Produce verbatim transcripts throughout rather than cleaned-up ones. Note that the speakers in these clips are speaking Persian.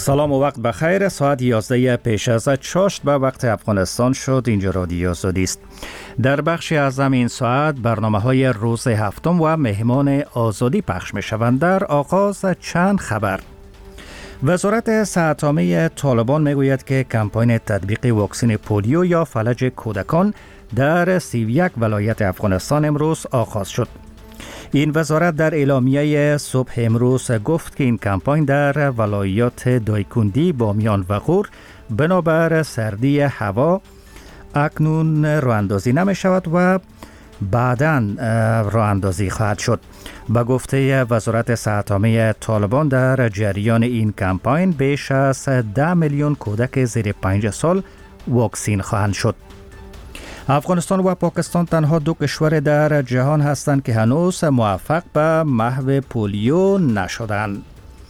سلام و وقت بخیر. ساعت یازده پیش از چاشت به وقت افغانستان شد. اینجا رادیو آزادی است. در بخشی از این ساعت برنامه های روز هفتم و مهمان آزادی پخش می شوند. در آغاز چند خبر. وزارت صحت عامه طالبان می گوید که کمپاین تطبیق واکسن پولیو یا فلج کودکان در سی و یک ولایت افغانستان امروز آغاز شد. این وزارت در اعلامیه صبح امروز گفت که این کمپاین در ولایات دایکندی، بامیان و غور بنابر سردی هوا اکنون راه اندازی نمی شود و بعداً راه اندازی خواهد شد. به گفته وزارت صحت عامه طالبان در جریان این کمپاین بیش از ده میلیون کودک زیر پنج سال واکسین خواهند شد. افغانستان و پاکستان تنها دو کشور در جهان هستند که هنوز موفق به محو پولیو نشدند.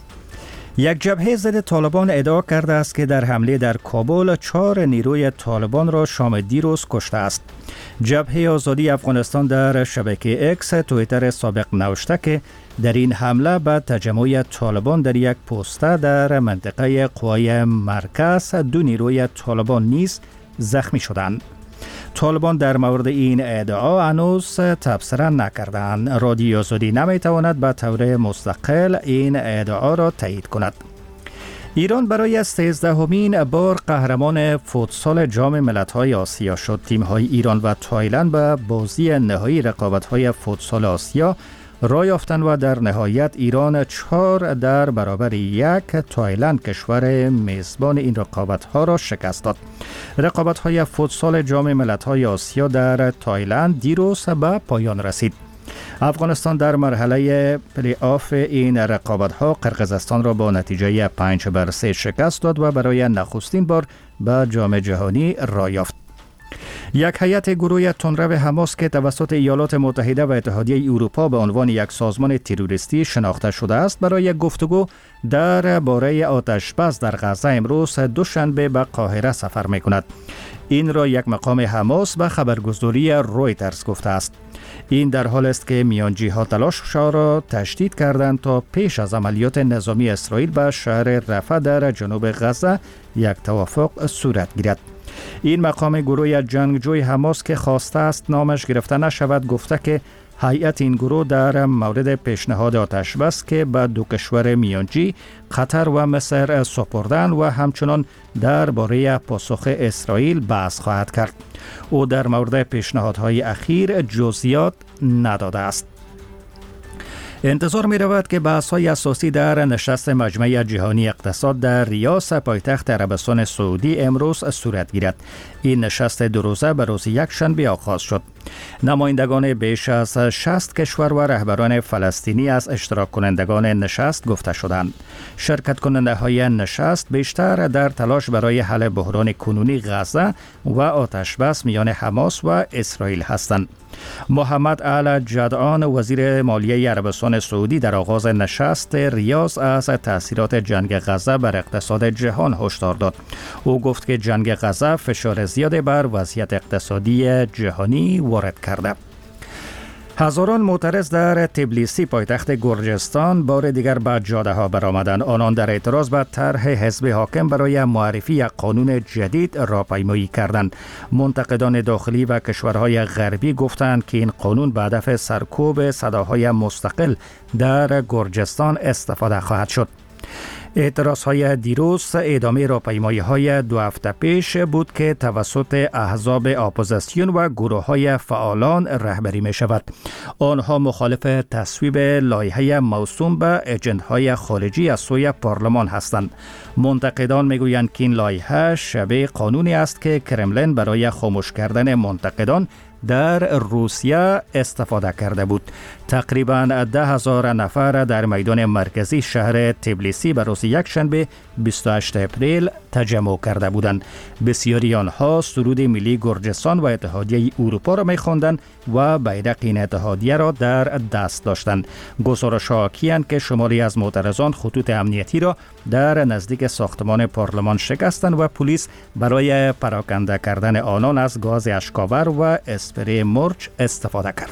یک جبهه ضد طالبان ادعا کرده است که در حمله در کابل چهار نیروی طالبان را شام دیروز کشته است. جبهه آزادی افغانستان در شبکه اکس توییتر سابق نوشته که در این حمله به تجمع طالبان در یک پوسته در منطقه قوای مرکز دو نیروی طالبان نیز زخمی شدند. طالبان در مورد این ادعا هنوز تبصره نکردند. رادیو آزادی نمیتواند به طور مستقل این ادعا را تایید کند. ایران برای سیزدهمین بار قهرمان فوتسال جام ملت‌های آسیا شد. تیم‌های ایران و تایلند به بازی نهایی رقابت‌های فوتسال آسیا راه یافتند و در نهایت ایران چهار در برابر یک تایلند کشور میزبان این رقابت‌ها را شکست داد. رقابت‌های فوتسال جام ملت‌های آسیا در تایلند دیروز به پایان رسید. افغانستان در مرحله پلی آف این رقابت‌ها قرقیزستان را با نتیجه پنج بر سه شکست داد و برای نخستین بار به جام جهانی راه یافت. یک هیئت گروه تندرو حماس که توسط ایالات متحده و اتحادیه اروپا به عنوان یک سازمان تروریستی شناخته شده است برای گفتگو درباره آتش‌بس در غزه امروز دوشنبه به قاهره سفر می‌کند. این را یک مقام حماس به خبرگزاری رویترز گفته است. این در حال است که میانجی‌ها تلاش‌ها را تشدید کردند تا پیش از عملیات نظامی اسرائیل به شهر رفح در جنوب غزه یک توافق صورت گیرد. این مقام گروه جنگجوی حماس که خواسته است نامش گرفته نشود گفته که هیئت این گروه در مورد پیشنهاد آتش‌بس که به دو کشور میانجی قطر و مصر سپردند و همچنان درباره پاسخ اسرائیل بحث خواهد کرد. او در مورد پیشنهادهای اخیر جزئیات نداده است. انتظار می رود که بحث‌های اساسی در نشست مجمع جهانی اقتصاد در ریاض پایتخت عربستان سعودی امروز صورت گیرد. این نشست دو روزه به روز یکشنبه آغاز شد. نمایندگان بیش از شصت کشور و رهبران فلسطینی از اشتراک کنندگان نشست گفته شدند. شرکت کننده های نشست بیشتر در تلاش برای حل بحران کنونی غزه و آتش‌بس میان حماس و اسرائیل هستند. محمد الجدعان وزیر مالیه عربستان سعودی در آغاز نشست ریاض از تاثیرات جنگ غزه بر اقتصاد جهان هشدار داد. او گفت که جنگ غزه فشار زیادی بر وضعیت اقتصادی جهانی وارد کرده. هزاران معترض در تبلیسی پایتخت گرجستان بار دیگر به جاده ها برآمدند. آنان در اعتراض به طرح حزب حاکم برای معرفی یک قانون جدید راهپیمایی کردند. منتقدان داخلی و کشورهای غربی گفتند که این قانون به هدف سرکوب صداهای مستقل در گرجستان استفاده خواهد شد. اعتراضهای دیروز ادامه راهپیمایی‌های دو هفته پیش بود که توسط احزاب اپوزیسیون و گروه‌های فعالان رهبری می‌شود. آنها مخالف تصویب لایحه موسوم به اجنت‌های خارجی از سوی پارلمان هستند. منتقدان می‌گویند که این لایحه شبیه قانونی است که کرملین برای خاموش کردن منتقدان در روسیه استفاده کرده بود. تقریباً ده هزار نفر در میدان مرکزی شهر تبلیسی به روز یکشنبه بیست و هشتم اپریل تجمع کرده بودند. بسیاری آنها سرود ملی گرجستان و اتحادیه اروپا را می‌خواندند و بیرق این اتحادیه را در دست داشتند. گزارش‌ها حاکی‌اند که شماری از معترضان خطوط امنیتی را در نزدیک ساختمان پارلمان شکستند و پلیس برای پراکنده کردن آنان از گاز اشک‌آور و اسپری مرچ استفاده کرد.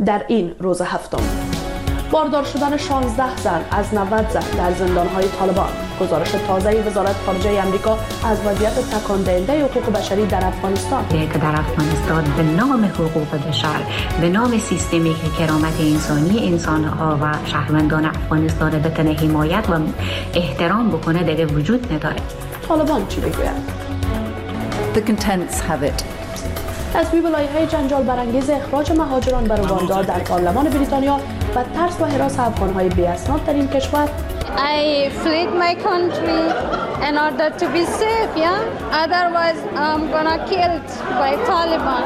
در این روز هفتم. باردار شدن شانزده زن از نود زن در زندانهای طالبان. گزارش تازه وزارت خارجه آمریکا از وضعیت تکان دهنده حقوق بشری در افغانستان. که در افغانستان به نام حقوق بشر، به نام سیستمی که کرامت انسانی انسانها و شهروندان افغانستان بتونه حمایت و احترام بکنه دیگه وجود نداره. طالبان چی بگویند؟ The contents have it. تصویب لایحه جنجال برانگیز اخراج مهاجران به رواندا در پارلمان بریتانیا و ترس و هراس افغان‌های بی اسناد در این کشور. I fled my country in order to be safe, yeah. Otherwise, I'm gonna killed by Taliban.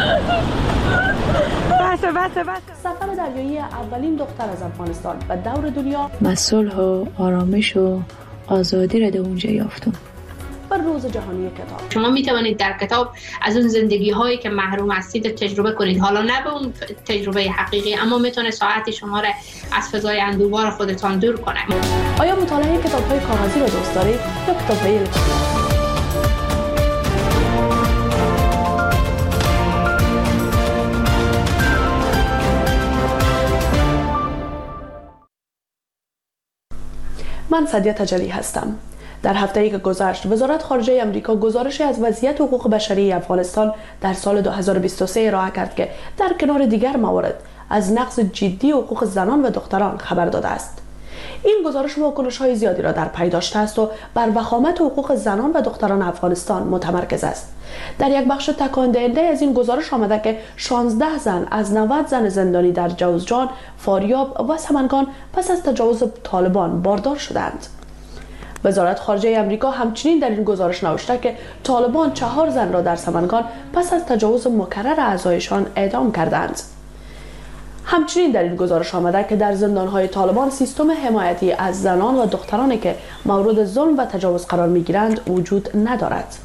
سفر دریایی اولین دختر از افغانستان به دور دنیا. صلح و آرامش و آزادی را در اونجا یافتم. بر روز جهانی کتاب. شما می توانید در کتاب از اون زندگی هایی که محروم هستید تجربه کنید، حالا نه به اون تجربه حقیقی، اما میتونه ساعتی شما را از فضای اندوه‌بار خودتان دور کنه. آیا مطالعه کتاب های کاغذی را دوست دارید یا کتاب های الکترونیکی؟ من سدیه تجلی هستم. در هفته‌ای که گذشت وزارت خارجه آمریکا گزارشی از وضعیت حقوق بشری افغانستان در سال دو هزار و بیست و سه ارائه کرد که در کنار دیگر موارد از نقض جدی حقوق زنان و دختران خبر داده است. این گزارش واکنش‌های زیادی را در پی داشته است و بر وخامت حقوق زنان و دختران افغانستان متمرکز است. در یک بخش تکان دهنده از این گزارش آمده که شانزده زن از نود زن زندانی در جوزجان، فاریاب و سمنگان پس از تجاوز طالبان باردار شدند. وزارت خارجه آمریکا همچنین در این گزارش نوشته که طالبان چهار زن را در سمنگان پس از تجاوز مکرر اعضایشان اعدام کردند. همچنین در این گزارش آمده که در زندانهای طالبان سیستم حمایتی از زنان و دخترانی که مورد ظلم و تجاوز قرار می‌گیرند وجود ندارد.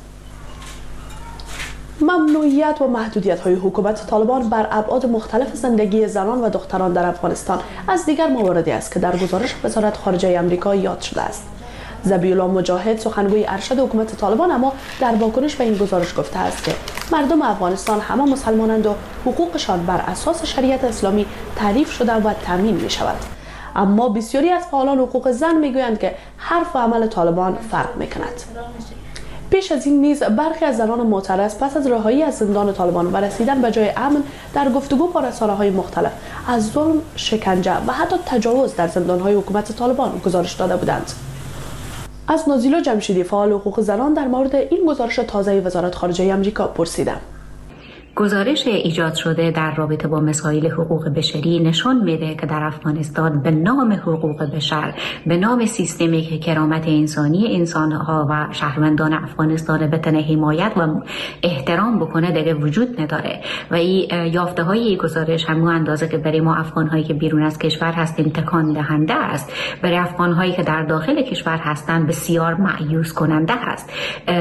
ممنوعیت و محدودیت های حکومت طالبان بر ابعاد مختلف زندگی زنان و دختران در افغانستان از دیگر مواردی است که در گزارش وزارت خارجه آمریکا یاد شده است. ذبیح الله مجاهد سخنگوی ارشد حکومت طالبان اما در واکنش به این گزارش گفته است که مردم افغانستان همه مسلمانند و حقوقشان بر اساس شریعت اسلامی تعریف شده و تامین می شود. اما بسیاری از فعالان حقوق زن می گویند که حرف و عمل طالبان فرق می کند. پیش از این نیز برخی از زنان معترض پس از رهایی از زندان طالبان و رسیدن به جای امن در گفتگو با رسانه‌های مختلف از ظلم، شکنجه و حتی تجاوز در زندان‌های حکومت طالبان گزارش داده بودند. از نازیلا جمشیدی فعال حقوق زنان در مورد این گزارش تازه وزارت خارجه آمریکا پرسیدم. گزارش ایجاد شده در رابطه با مسائل حقوق بشری نشان میده که در افغانستان به نام حقوق بشر، به نام سیستمی که کرامت انسانی انسانها و شهروندان افغانستان بتونه حمایت و احترام بکنه دیگه وجود نداره و این یافته های این گزارش همون اندازه که برای ما افغان هایی که بیرون از کشور هستیم تکان دهنده است، برای افغان هایی که در داخل کشور هستند بسیار مایوس کننده است.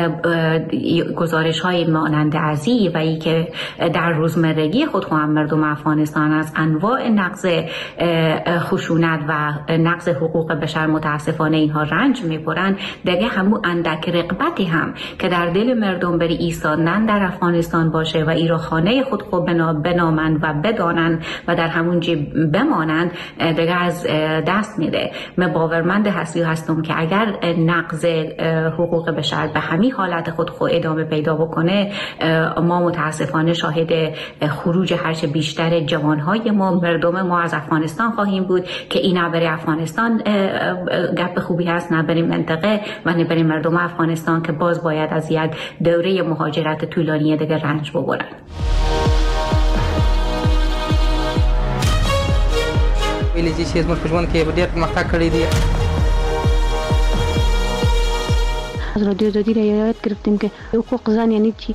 گزارش های مانند ازی و ای که در روزمرگی خود هم مردم افغانستان از انواع نقض خشونت و نقض حقوق بشر متاسفانه اینها رنج میبرند، دیگه همون اندک رغبتی هم که در دل مردم بری ایستادن در افغانستان باشه و ایرا خانه خود خود بنامند و بدانند و در همون جی بمانند دیگه از دست میده. من باورمند هستی هستم که اگر نقض حقوق بشر به همین حالت خود خود ادامه پیدا بکنه، ما متاسفانه شاهد خروج هرچه بیشتر جوانهای ما، مردم ما از افغانستان خواهیم بود که این نه برای افغانستان گپ خوبی هست، نه برای منطقه و نه برای مردم افغانستان که باز باید از یک دوره مهاجرت طولانی دیگه رنج ببرن. ویلې چې زموږ په ژوند کې ډېر پرمختګ کړی دی. از رادیو آزادی را یاد گرفتیم که حقوق زن یعنی چی.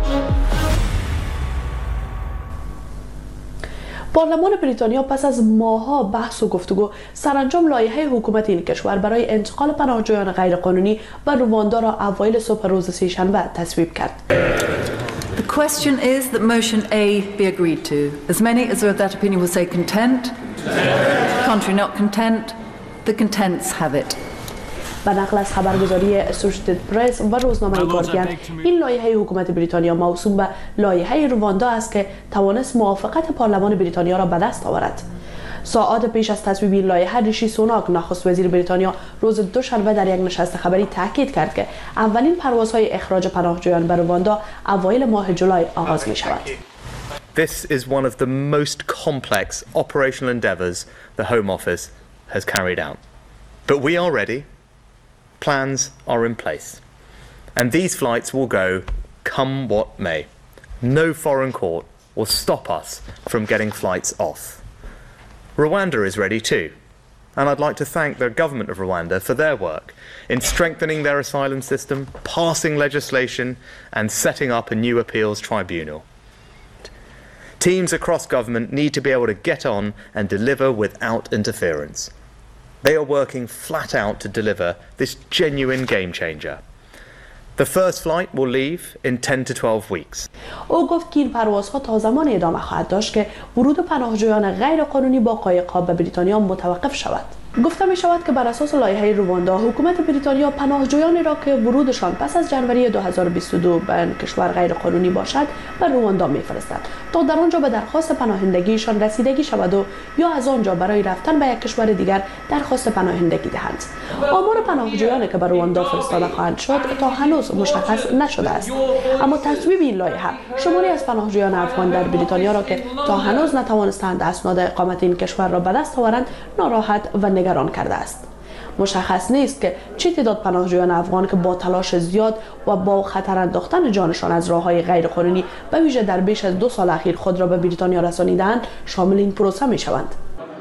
پارلمان بریتانیا پس از ماه‌ها بحث و گفتگو سرانجام لایحه حکومت این کشور برای انتقال پناهجویان غیرقانونی به رواندا را اوایل صبح روز سه‌شنبه تصویب کرد. The question is that motion A be agreed to. As many as are of that opinion will say content. Contrary not content. The contents have it. به نقل از خبرگزاری اسوسییتد پرس و روزنامه گاردین، این لایحه حکومت بریتانیا موسوم به لایحه رواندا است که توانست موافقت پارلمان بریتانیا را به دست آورد. ساعات پیش از تصویب این لایحه، ریشی سوناک نخست وزیر بریتانیا روز دوشنبه در یک نشست خبری تاکید کرد که اولین پروازهای اخراج پناهجویان به رواندا اوایل ماه جولای آغاز می شود. This is one of the most complex operational endeavours the Home Office has carried out. But we are ready. Plans are in place. And these flights will go come what may. No foreign court will stop us from getting flights off. Rwanda is ready too. And I'd like to thank the government of Rwanda for their work in strengthening their asylum system, passing legislation, and setting up a new appeals tribunal. Teams across government need to be able to get on and deliver without interference. They are working flat out to deliver this genuine game changer. The first flight will leave in ten to twelve weeks. او گفت که این پروازها تا زمان ادامه خواهد داشت که ورود پناهجویان غیر قانونی با قایق‌ها به بریتانیا متوقف شود. گفته می شود که بر اساس لایحه رواندا، حکومت بریتانیا پناهجویانی را که ورودشان پس از جنوری دو هزار و بیست و دو به کشور غیر قانونی باشد به رواندا میفرستد تا در آنجا به درخواست پناهندگیشان رسیدگی شود و یا از آنجا برای رفتن به یک کشور دیگر درخواست پناهندگی دهند. آمار پناهجویانی که به رواندا فرستاده خواهند شد تا هنوز مشخص نشده است، اما تصویب این لایحه شماری از پناهجویان افغان در بریتانیا را که تا هنوز نتوانستند اسناد اقامت این کشور را به دست آورند ناراحت و نگران کرده است. مشخص نیست که چه تعداد پناهجویان افغان که با تلاش زیاد و با خطر انداختن جانشان از راه‌های غیرقانونی به ویژه در بیش از دو سال اخیر خود را به بریتانیا رسانیدند شامل این پروسه می‌شوند.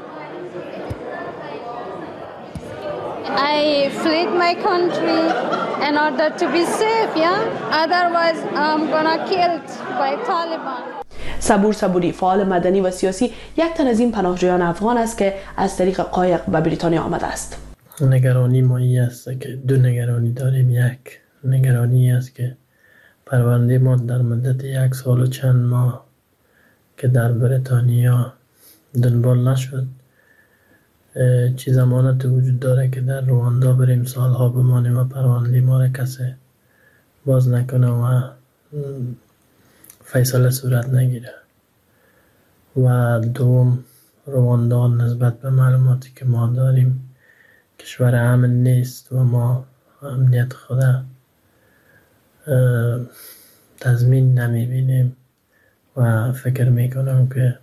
I fled my country in order to be safe, yeah? Otherwise I'm gonna killed by Taliban. صبور صبوری، فعال مدنی و سیاسی، یک تن از این پناهجویان افغان است که از طریق قایق به بریتانیا آمده است. نگرانی ما این است که دو نگرانی داریم. یک نگرانی است که پرونده ما در مدت یک سال و چند ماه که در بریتانیا دنبال نشد، چی ضمانت وجود داره که در رواندا بریم سالها بمانیم و پرونده ما را کسی باز نکنه و فیصله صورت نگیره. و دوم، رواندا نسبت به معلوماتی که ما داریم کشور امن نیست و ما امنیت خود تضمین نمیبینیم و فکر میکنم که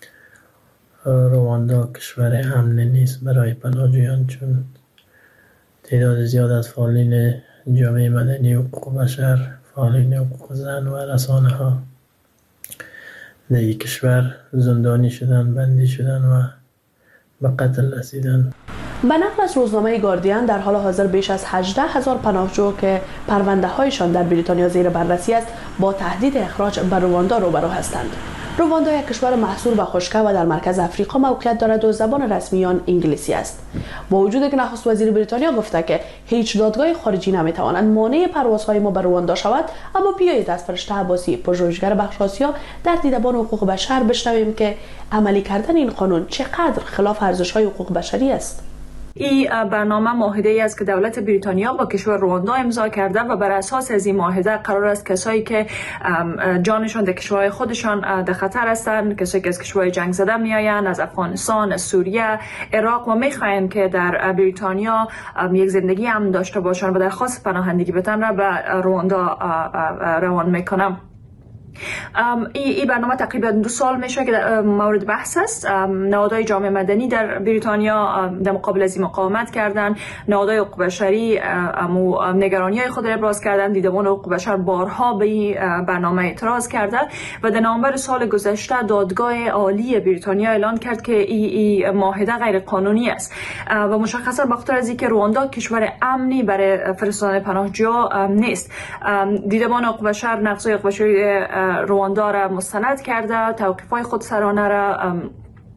رواندا کشور امن نیست برای پناهجویان، چون تعداد زیاد از فعالین جامعه مدنی و حقوق بشر، فعالین حقوق زن و رسانه ها در این کشور زندانی شدن، بندی شدن و به قتل رسیدن. به نقل از روزنامه گاردین، در حال حاضر بیش از هجده هزار پناهجو که پرونده هایشان در بریتانیا زیر بررسی است با تهدید اخراج به رواندا روبرو هستند. رواندا یک کشور محصور و خشک و در مرکز افریقا موقعیت دارد و زبان رسمی آن انگلیسی است. با وجود که نخست وزیر بریتانیا گفته که هیچ دادگاه خارجی نمیتواند مانع پروازهای ما به رواندا شود، اما بیایید از فرشته عباسی، پژوهشگر بخش آسیا در دیدبان حقوق بشر بشنویم که عملی کردن این قانون چقدر خلاف ارزش‌های حقوق بشری است. این برنامه معاهده‌ای است که دولت بریتانیا با کشور رواندا امضا کرده و بر اساس از این معاهده قرار است کسایی که جانشان در کشورهای خودشان در خطر هستند، کسایی که از کشورهای جنگ زده میآیند، از افغانستان، از سوریه، عراق و میخواهند که در بریتانیا یک زندگی امن داشته باشند و درخواست پناهندگی بدن را به رواندا روان میکنم. این ای برنامه تقریبا دو سال میشه که مورد بحث است. نهادهای جامعه مدنی در بریتانیا در مقابل از این مقاومت کردند، نهادهای حقوق بشری نگرانی های خود را ابراز کردند، دیدبان حقوق بشر بارها به این برنامه اعتراض کرده و در نوامبر سال گذشته دادگاه عالی بریتانیا اعلان کرد که این معاهده غیر قانونی است و مشخصا بخاطر از اینکه رواندا کشور امنی برای فرستادن پناهجو نیست. دیدبان حقوق بشر نقض حقوق بشری رواندا را مستند کرده، توقیف‌های خودسرانه را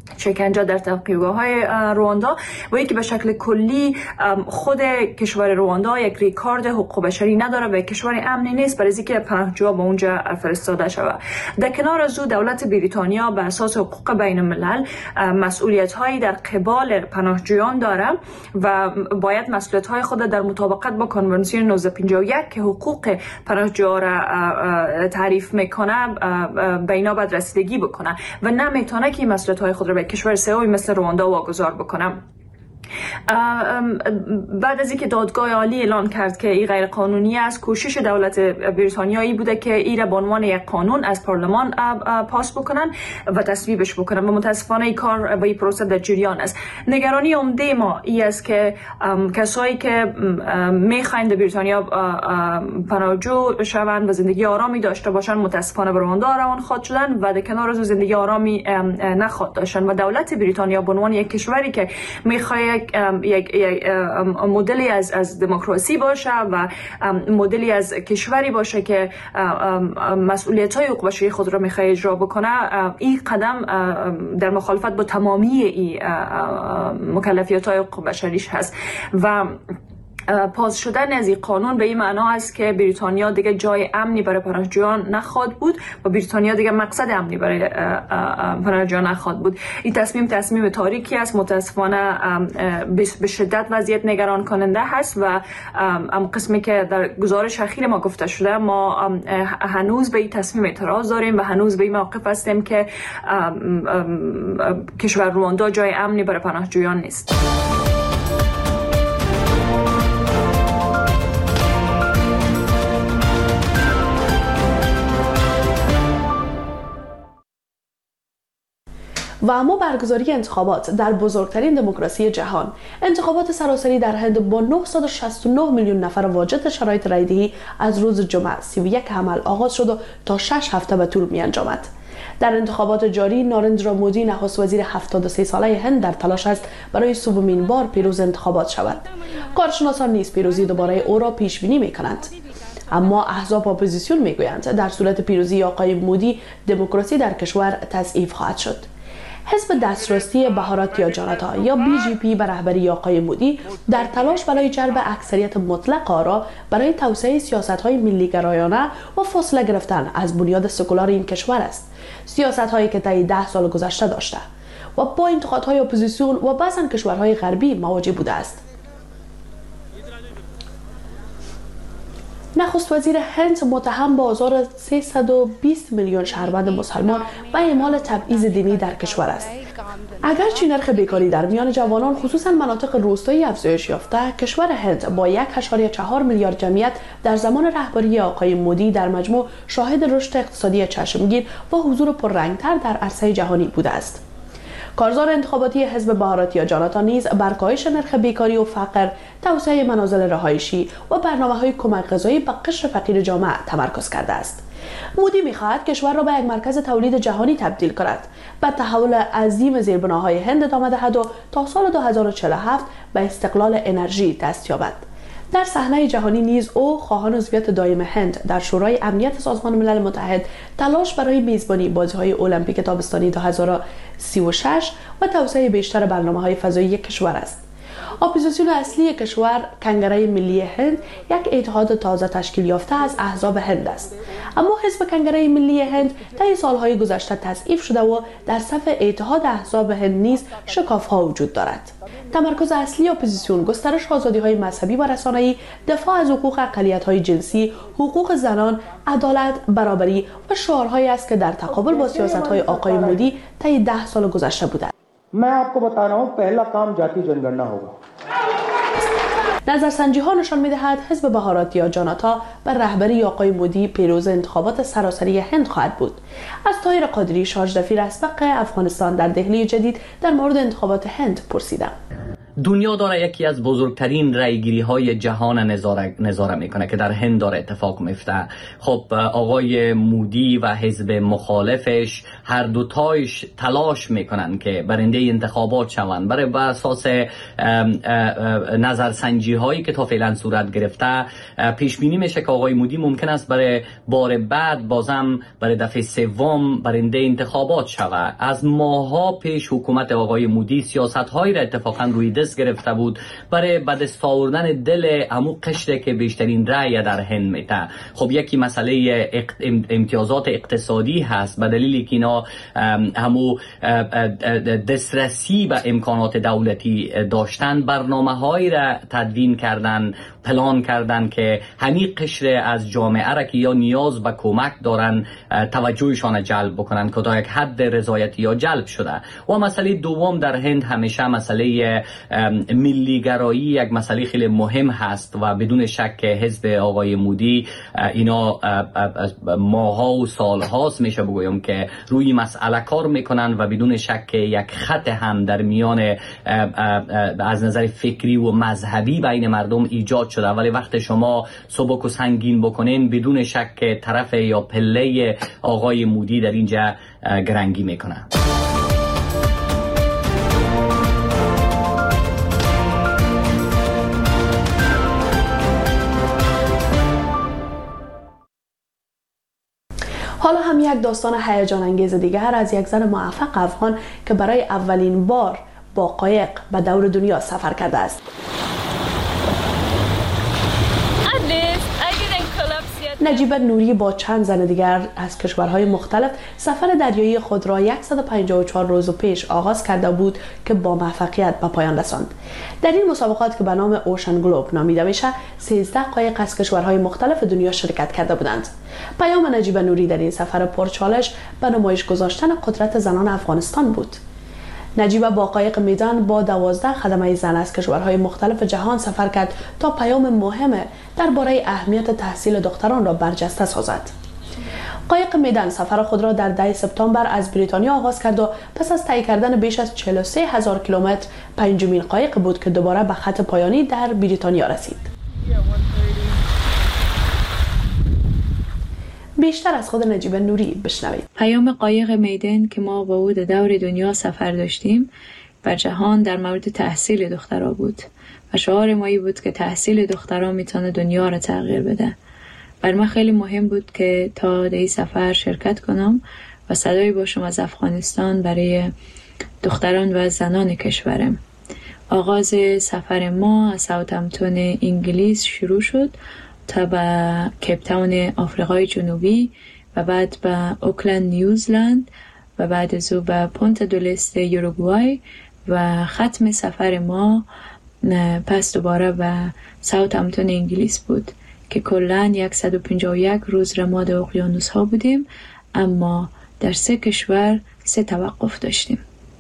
شکنجه در تحقیقگاه های رواندا و یکی به شکل کلی خود کشور رواندا یک ریکارد حقوق بشری نداره و کشور امنی نیست برای اینکه پناهجوها به اونجا فرستاده شود. در کنار از او دولت بریتانیا به اساس حقوق بین الملل مسئولیت هایی در قبال پناهجویان داره و باید مسئولیت های خود در مطابقت با کنونسیون نوزده پنجاه و یک که حقوق پناهجوها را تعریف میکنه به اینا باید رسیدگی بکنه و نمیتونه که مسئولیت های خود را به کشور سومی مثل رواندا واگذار بکنم. بعد از اینکه دادگاه عالی اعلان کرد که این غیر قانونی است، کوشش دولت بریتانیایی بوده که این را به عنوان یک قانون از پارلمان پاس بکنن و تصویبش بکنن و متاسفانه این کار و این پروسه در جریان است. نگرانی عمده ما این است که کسایی که میخواین در بریتانیا پناهجو شوند و زندگی آرامی داشته باشن متاسفانه به رواندا روان خواد شدن و در کنار از زندگی آرامی نخواد داشتن و دولت بریتانیا به عنوان یک کشوری که میخواد یک یک مدلی از از دموکراسی باشه و مدلی از کشوری باشه که مسئولیت‌های حقوق بشری خود را می‌خواد اجرا بکنه، این قدم در مخالفت با تمامی این مکلفیت‌های حقوق بشریش هست و پاس شدن از این قانون به این معنا است که بریتانیا دیگه جای امنی برای پناهجویان نخواهد بود و بریتانیا دیگه مقصد امنی برای پناهجویان نخواهد بود. این تصمیم تصمیم تاریکی است، متاسفانه به شدت وضعیت نگران کننده هست و ام قسمی که در گزارش اخیر ما گفته شده ما هنوز به این تصمیم اعتراض داریم و هنوز به این موقف هستیم که کشور رواندا جای امنی برای پناهجویان نیست. و اما برگزاری انتخابات در بزرگترین دموکراسی جهان، انتخابات سراسری در هند با نهصد و شصت و نه میلیون نفر واجد شرایط رایدهی از روز جمعه سی و یک حمل آغاز شد و تا شش هفته به طول می انجامد. در انتخابات جاری نارندرا مودی نخست وزیر هفتاد و سه ساله هند در تلاش است برای سومین بار پیروز انتخابات شود. کارشناسان نیز پیروزی دوباره او را پیش بینی می کنند. اما احزاب اپوزیسیون می گویند در صورت پیروزی آقای مودی دموکراسی در کشور تضعیف خواهد شد. حزب دستراستی بهاراتیا جاناتا یا بی جی پی به رهبری آقای مودی در تلاش برای جلب اکثریت مطلق آرا برای توسعه سیاست‌های ملی‌گرایانه و فاصله گرفتن از بنیاد سکولار این کشور است، سیاست‌هایی که طی ده سال گذشته داشته و با انتقادهای اپوزیسیون و بعضا کشورهای غربی مواجه بوده است. نخست وزیر هند متهم به آزار سیصد و بیست میلیون شهروند مسلمان و اعمال تبعیض دینی در کشور است. اگرچه نرخ بیکاری در میان جوانان خصوصا مناطق روستایی افزایش یافته، کشور هند با یک و چهار میلیارد جمعیت در زمان رهبری آقای مودی در مجموع شاهد رشد اقتصادی چشمگیر و حضور پررنگتر در عرصه جهانی بوده است. کارزار انتخاباتی حزب بهاراتیا جاناتا نیز بر کاهش نرخ بیکاری و فقر، توسعه منازل رهایشی و برنامه‌های کمک غذایی به قشر فقیر جامعه تمرکز کرده است. مودی می‌خواهد کشور را به یک مرکز تولید جهانی تبدیل کند، به تحول عظیم زیربناهای هند ادامه دهد و تا سال دو هزار و چهل و هفت به استقلال انرژی دست یابد. در صحنه جهانی نیز او خواهان عضویت دائم هند در شورای امنیت سازمان ملل متحد، تلاش برای میزبانی بازی‌های المپیک تابستانی دو هزار و سی و شش و توسعه بیشتر برنامه‌های فضایی کشور است. اپوزیسیون اصلی کشور کنگره ملی هند یک اتحاد تازه تشکیل یافته از احزاب هند است، اما حزب کنگره ملی هند طی سالهای گذشته تضعیف شده و در صف اتحاد احزاب هند نیز شکاف‌ها وجود دارد. تمرکز اصلی اپوزیسیون گسترش آزادی‌های مذهبی و رسانه‌ای، دفاع از حقوق اقلیت‌های جنسی، حقوق زنان، عدالت، برابری و شعارهایی است که در تقابل با سیاست‌های آقای مودی طی ده سال گذشته بوده. मैं आपको बता रहा हूं पहला काम जाति जनगणना होगा. نظرسنجی ها نشان می‌دهد حزب بهاراتیا جاناتا بر رهبری آقای مودی پیروز انتخابات سراسری هند خواهد بود. از طاهر قادری، شارژ دفیر اسبق افغانستان در دهلی جدید در مورد انتخابات هند پرسیدم. دنیا داره یکی از بزرگترین رایگیری های جهان نظاره, نظاره میکنه که در هند داره اتفاق میفته. خب آقای مودی و حزب مخالفش هر دوتایش تلاش میکنن که برنده انتخابات شوند. برای بر اساس نظرسنجی هایی که تا فعلا صورت گرفته پیش بینی میشه که آقای مودی ممکن است برای بار بعد بازم برای دفعه سوم برنده انتخابات شود. از ماها پیش حکومت آقای مودی سیاست هایی را اتفاقا روی دست گرفته بود برای به دست آوردن دل همو قشری که بیشترین رأی در هند میده. خب یکی مسئله امتیازات اقتصادی هست، به دلیلی که اینا همو دسترسی به امکانات دولتی داشتن، برنامه هایی را تدوین کردن، پلان کردن که همین قشر از جامعه را که یا نیاز به کمک دارن توجهشان جلب بکنن که تا یک حد رضایتی یا جلب شده. و مسئله دوم در هند همیشه مسئله ملیگرایی یک مسئله خیلی مهم هست و بدون شک حزب آقای مودی اینا ماها و سالهاست میشه بگویم که روی مسئله کار میکنن و بدون شک یک خط هم در میان از نظر فکری و مذهبی بین مردم ایجاد شده. ولی وقت شما سبک و سنگین بکنین بدون شک طرف یا پله آقای مودی در اینجا گرنگی میکنه. حالا هم یک داستان هیجان انگیز دیگر از یک زن موفق افغان که برای اولین بار با قایق به دور دنیا سفر کرده است. نجیبه نوری با چند زن دیگر از کشورهای مختلف سفر دریایی خود را صد و پنجاه و چهار روز پیش آغاز کرده بود که با موفقیت به پایان رساند. در این مسابقات که به نام اوشن گلوب نامیده میشه، سیزده قایق از کشورهای مختلف دنیا شرکت کرده بودند. پیام نجیبه نوری در این سفر پرچالش به نمایش گذاشتن قدرت زنان افغانستان بود. نجیبه با قایق میدان با دوازده خدمه زن از کشورهای مختلف جهان سفر کرد تا پیام مهم درباره اهمیت تحصیل دختران را برجسته سازد. قایق میدان سفر خود را در ده سپتامبر از بریتانیا آغاز کرد و پس از طی کردن بیش از چهل و سه هزار کیلومتر پنجمین قایق بود که دوباره به خط پایانی در بریتانیا رسید. بیشتر از خود نجیبه نوری بشنوید. پیام قایق میدان که ما با او در دور دنیا سفر داشتیم بر جهان در مورد تحصیل دخترها بود و شعار ما بود که تحصیل دخترها میتونه دنیا را تغییر بده. بر من خیلی مهم بود که تا در این سفر شرکت کنم و صدایی باشم از افغانستان برای دختران و زنان کشورم. آغاز سفر ما از ساوثهمپتون انگلیس شروع شد تا به کیپ تاون آفریقای جنوبی و بعد به اوکلند نیوزلند و بعد از او به پونتا دو este یوروگوای و ختم سفر ما پس دوباره به ساوثهمپتون انگلیس بود که کلاً صد و پنجاه و یک روز را ما در اقیانوس ها بودیم، اما در سه کشور سه توقف داشتیم.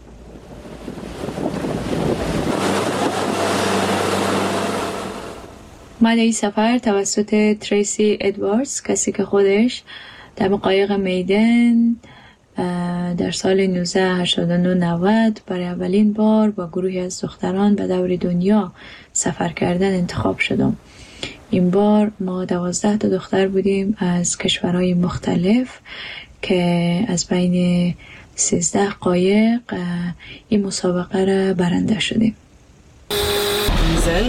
ما در این سفر توسط تریسی ادواردز، کسی که خودش در قایق میدان در سال نوزده هشتاد و نه نود برای اولین بار با گروهی از دختران به دور دنیا سفر کردن انتخاب شدم. این بار ما دوازده تا دختر بودیم از کشورهای مختلف که از بین سیزده قایق این مسابقه را برنده شدیم. دیزل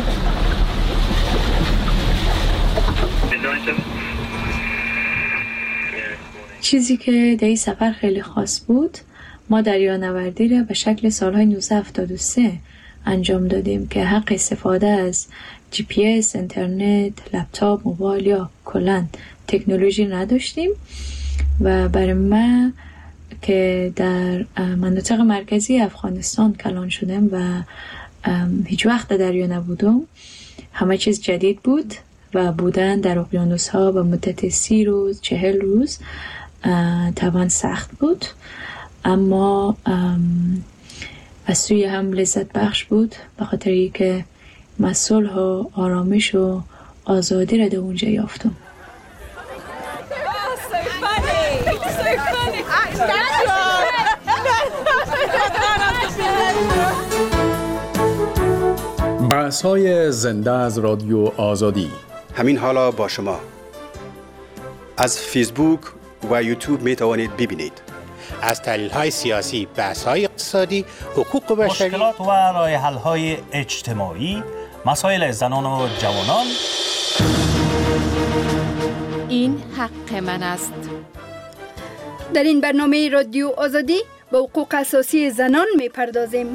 چیزی که در این سفر خیلی خاص بود، ما دریانوردی را به شکل سالهای نوزده هفتاد و سه انجام دادیم که حق استفاده از جی پی اس، اینترنت، لپتاپ، موبایل یا کلاً تکنولوژی نداشتیم و برای من که در مناطق مرکزی افغانستان کلان شدم و هیچ وقت در دریا نبودم، همه چیز جدید بود و بودن در اقیانوس ها به مدت سی روز چهل روز طبعا سخت بود، اما از سوی هم لذت بخش بود به خاطر اینکه من صلح و آرامش و آزادی را در اونجا یافتم. بحث‌های زنده از رادیو آزادی. همین حالا با شما از فیسبوک و یوتیوب می توانید ببینید. از تحلیل‌های سیاسی، بحث‌های اقتصادی، حقوق بشری، مشکلات و راه‌حل‌های اجتماعی، مسائل زنان و جوانان. این حق من است. در این برنامه رادیو آزادی به حقوق اساسی زنان می‌پردازیم.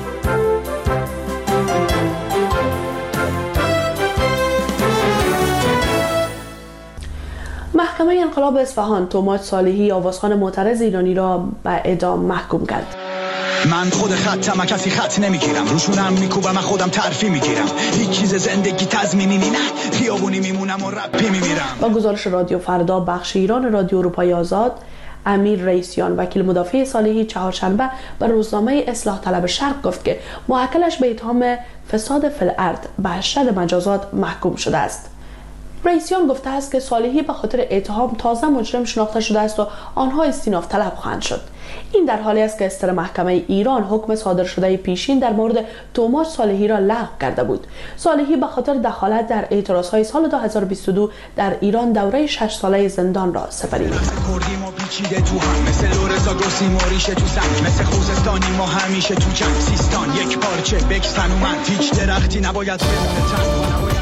محکمه انقلاب اصفهان توماج صالحی آوازخوان معترض ایرانی را به اعدام محکوم کرد. من خود خطم کسی خط نمیگیرم، روشونم میکوبم خودم ترفی میگیرم، هیچ چیز زندگی تضمینی نه، خیابونی میمونم و رپی میمیرم. با گزارش رادیو فردا بخش ایران رادیو اروپای آزاد، امیر رئیسیان وکیل مدافع صالحی چهارشنبه به روزنامه اصلاح طلب شرق گفت که موکلش به اتهام فساد فی الارض به اشد مجازات محکوم شده است. رئیسیان گفته است که صالحی به خاطر اتهام تازه مجرم شناخته شده است و آنها استیناف طلب خواهند شد. این در حالی است که استر محکمه ایران حکم صادر شده پیشین در مورد توماج صالحی را لغو کرده بود. صالحی به خاطر دخالت در اعتراضهای سال دو هزار و بیست و دو در ایران دوره شش ساله زندان را سپری کرد. مثل لورزا گرسی موریشه تو زن، مثل خوزستانی ما همیشه تو جنگ، سیستان یک پارچه بکسن و من، هیچ درختی نباید بمونه تنها، نباید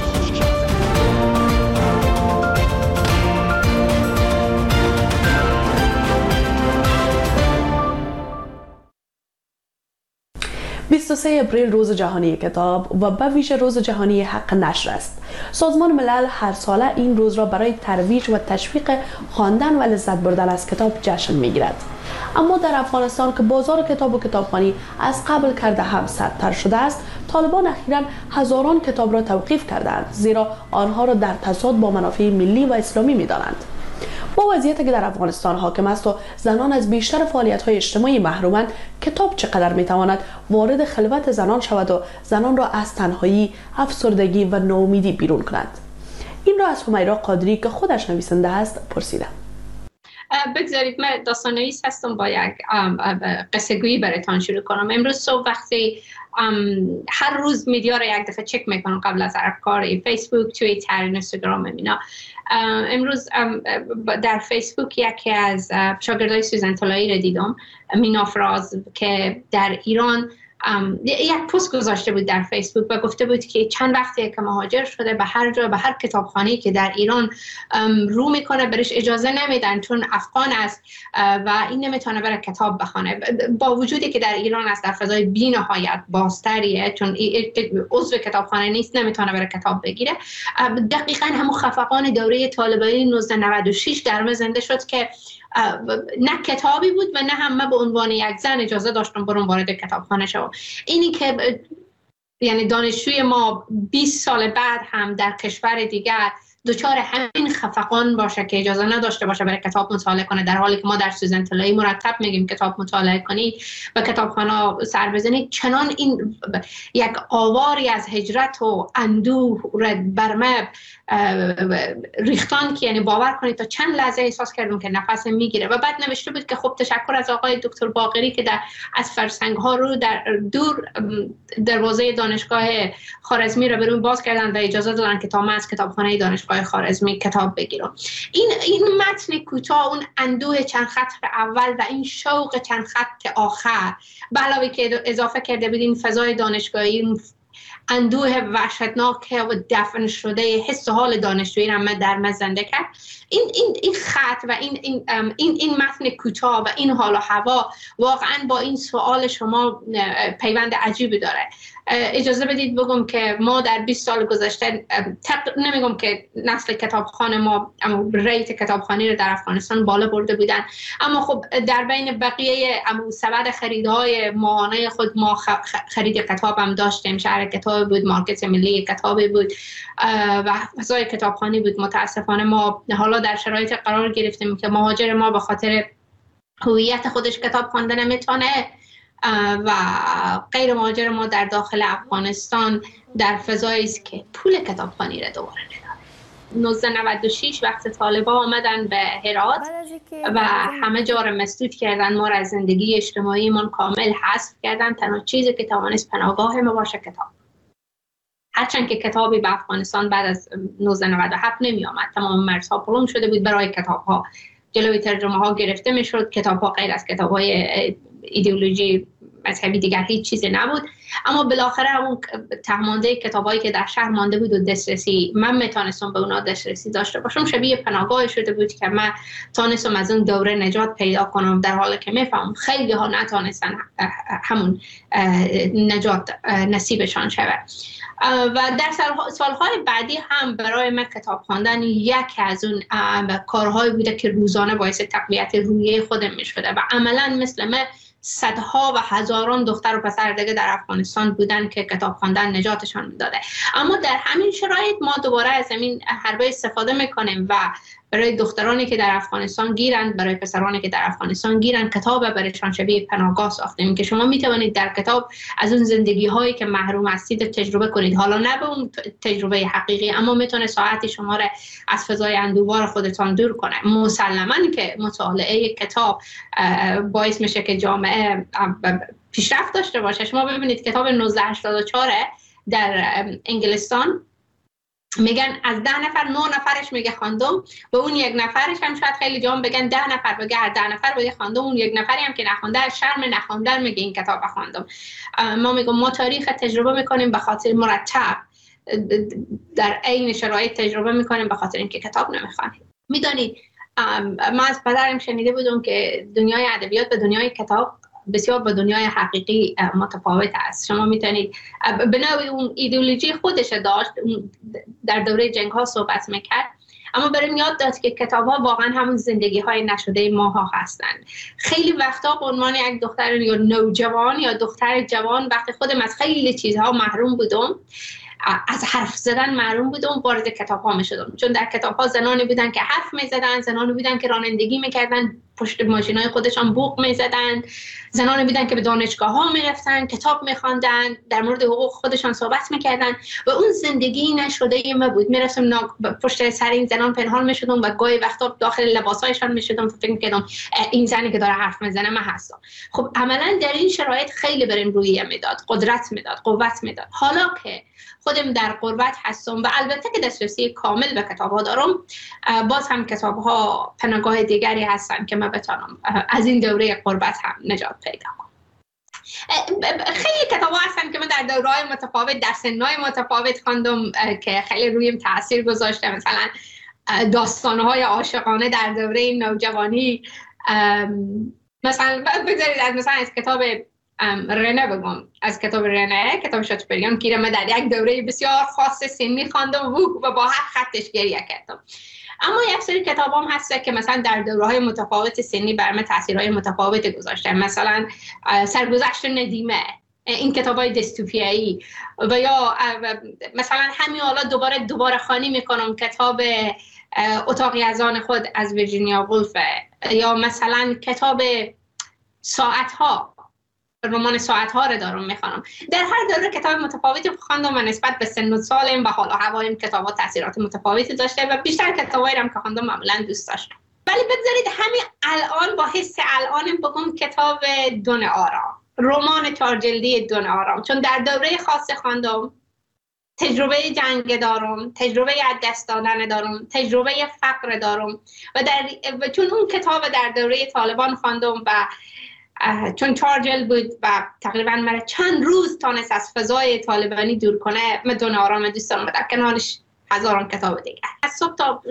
بیست و سوم اپریل روز جهانی کتاب و به ویژه روز جهانی حق نشر است. سازمان ملل هر ساله این روز را برای ترویج و تشویق خواندن و لذت بردن از کتاب جشن می‌گیرد. اما در افغانستان که بازار کتاب و کتابخوانی از قبل کرده هم سردتر شده است، طالبان اخیراً هزاران کتاب را توقیف کردند، زیرا آنها را در تضاد با منافع ملی و اسلامی می‌دانند. با وضعیتی که در افغانستان حاکم است و زنان از بیشتر فعالیت‌های اجتماعی محرومند، کتاب چقدر می‌تواند وارد خلوت زنان شود و زنان را از تنهایی، افسردگی و ناامیدی بیرون کند؟ این را از همیرا قادری که خودش نویسنده است پرسیدم. بگذارید من داستان‌نویس هستم، با یک قصه گویی براتون شروع کنم. امروز صبح وقتی هر روز میدیا را یک دفعه چک میکنم قبل از هر کاری، فیسبوک، توییتر، اینستاگرام، اینا. امروز در فیسبوک یکی از شاگردای سوزن طلایی را دیدم، مینا فراز، که در ایران یک پست گذاشته بود در فیسبوک و گفته بود که چند وقتیه که مهاجر شده، به هر جا، به هر کتابخانه‌ای که در ایران رو میکنه برش اجازه نمیدن چون افغان است و این نمیتونه بره کتاب بخونه، با وجودی که در ایران است در فضای بی نهایت بازتریه، چون عضو کتابخانه نیست نمیتونه بره کتاب بگیره. دقیقاً همون خفقان دوره طالبانی نوزده نود و شش در من زنده شد که نه کتابی بود و نه هم من به عنوان یک زن اجازه داشتم برم وارد کتابخانه شوم. اینی که یعنی دانشجوی ما بیست سال بعد هم در کشور دیگر دچار همین خفقان باشه که اجازه نداشته باشه برای کتاب مطالعه کنه، در حالی که ما در سوزن طلایی مرتب میگیم کتاب مطالعه کنید و کتابخانه سر بزنید، چنان این یک آواری از هجرت و اندوه بر ما ریختان که یعنی باور کنید تا چند لحظه احساس کردم که نفسم میگیره. و بعد نوشته بود که خب تشکر از آقای دکتر باقری که در از فرسنگ ها رو در دور دروازه دانشگاه خوارزمی رو برون باز کردن و اجازه دادن که تا من از کتابخانه دانشگاه خوارزمی کتاب بگیرم. این این متن کوتاه، اون اندوه چند خط اول و این شوق چند خط آخر، به علاوه که اضافه کرده بود این فضای دانشگاهی، اندوه وحشتناک و دفن شده حس و حال دانشجویی را من در من زنده کرد. این این این خط و این این این, این متن کوتاه و این حال و هوا واقعا با این سوال شما پیوند عجیبی داره. اجازه بدید بگم که ما در بیست سال گذشته، نمیگم که نسل کتابخانه ما اما ریت کتابخانی رو در افغانستان بالا برده بودن، اما خب در بین بقیه اما سبد خریدهای ماهانه خود ما خرید کتاب هم داشتیم، شهر کتاب بود، مارکت ملی کتابی بود و فضای کتابخانی بود. متاسفانه ما حالا در شرایط قرار گرفتیم که مهاجر ما به خاطر هویت خودش کتاب خوانده نمیتونه و غیر مهاجر ما در داخل افغانستان در فضایی است که پول کتابخوانی را دوباره نداره. نوزده نود و شش وقت طالبان آمدن به هرات و همه جا را مسدود کردن، ما را از زندگی اجتماعی من کامل حذف کردن. تنها چیزی که توانست پناهگاه ما باشه کتاب. هرچند که کتابی به افغانستان بعد از نوزده نود و هفت نمی آمد، تمام مرزها پلم شده بود، برای کتاب ها جلوی ترجمه ها غرفته می شد، کتاب ها غیر از کتاب های ایدئولوژی مذهبی دیگر هیچ چیزی نبود. اما بالاخره اون تهمانده کتابایی که در شهر مانده بود و دسترسی من میتونستم به اونا دسترسی داشته باشم، شبیه پناهگاه شده بود که من تونستم از اون دوره نجات پیدا کنم، در حالی که میفهمم خیلی ها نتونستن همون نجات نصیبشان شود. و در سالهای بعدی هم برای من کتاب خواندن یکی از اون کارهایی بوده که روزانه باعث تقویت روحیه خودم میشده و عملا مثل من صدها و هزاران دختر و پسر دیگه در افغانستان بودن که کتاب خواندن نجاتشان میداده. اما در همین شرایط ما دوباره از این حربه استفاده میکنیم و برای دخترانی که در افغانستان گیرند، برای پسرانی که در افغانستان گیرند، کتاب برایشان شبیه پناهگاه ساختیم که شما میتوانید در کتاب از اون زندگی هایی که محروم هستید تجربه کنید. حالا نه به اون تجربه حقیقی، اما میتونه ساعتی شما را از فضای اندوه‌بار خودتان دور کنه. مسلماً که مطالعه کتاب باعث میشه که جامعه پیشرفت داشته باشه. شما ببینید کتاب نوزده هشتاد و چهار در انگلستان میگن از ده نفر نه نفرش میگه خواندم و اون یک نفرش هم شاید خیلی جام بگن ده نفر بگه هر ده نفر بگه خواندم، اون یک نفری هم که نخونده از شرم نخوندن میگه این کتاب خواندم. ما میگم ما تاریخ تجربه میکنیم به خاطر مرتب در عین شرایط تجربه میکنیم به خاطر اینکه کتاب نمیخوانیم. میدونید ما از پدرم شنیده بودم که دنیای ادبیات به دنیای کتاب بسیار با دنیای حقیقی متفاوت است. شما میتونید به نوعی اون ایدئولوژی خودش داشت، در دوره جنگ ها صحبت میکرد، اما برام یاد داد که کتاب ها واقعا همون زندگی های نشده ماها هستند. خیلی وقتا به عنوان یک دختر یا نوجوان یا دختر جوان وقتی خودم از خیلی چیزها محروم بودم، از حرف زدن محروم بودم، وارد کتاب ها می شدم، چون در کتاب ها زنانی بودن که حرف می زدن، زنانی بودن که رانندگی می کردن، پشت ماشین های خودشان بوق می زدن، زنانی بودن که به دانشگاه ها می رفتن، کتاب می خواندن، در مورد حقوق خودشان صحبت می کردن و اون زندگی نشده ما بود. می رفتم پشت سر این زنان پنهان می شدم و گاهی وقتا داخل لباس هایشان می شدم، فکر می کردم این زنی که داره حرف می زنه من هستم. خب عملا در این شرایط خیلی برام روحیه میداد، قدرت میداد، قوت میداد. حالا که خودم در غربت هستم و البته که دسترسی کامل به کتاب‌ها دارم، باز هم کتاب‌ها پناهگاه دیگری هستن که من بتونم از این دوره غربت هم نجات پیدا کنم. خیلی کتاب‌ها هستن که من در دوره‌های متفاوت، در سن‌های متفاوت خواندم که خیلی رویم تاثیر گذاشته. مثلا داستان‌های عاشقانه در دوره نوجوانی، مثلا بگذارید از مثلا از کتاب رنه بگم، از کتاب رنه، کتاب شاتوپریان که من در یک دوره بسیار خاص سنی خواندم و با هر خطش گریه کردم. اما یک سری کتاب هم هست که مثلا در دوره‌های متفاوت سنی بر من تاثیرهای متفاوتی گذاشته. مثلا سرگذشت ندیمه، این کتابای دیستوپیایی، و یا مثلا همین حالا دوباره دوباره خوانی میکنم کتاب اتاقی از آن خود از ویرجینیا وولف، یا مثلا کتاب ساعت‌ها، رمان ساعت‌ها رو دارم میخوانم. در هر دوره کتاب متفاوتی خواندم و نسبت به سن و سالم و حال و هوایم کتاب‌ها تاثیرات متفاوتی داشته و بیشتر کتابایی رو که خواندم معمولاً دوست داشتم. ولی بگذارید همین الان با حس الانم بگم کتاب دون آرام، رمان چهار جلدی دون آرام، چون در دوره خاص خواندم، تجربه جنگ دارم، تجربه از دست دادن دارم، تجربه فقر دارم و در و چون اون کتاب در دوره طالبان خواندم و چون چهار جلد بود و تقریبا مرا چند روز تانست از فضای طالبانی دور کنه، من دون آرام دوست دارم و در کنارش هزاران کتاب دیگه. از صبح تا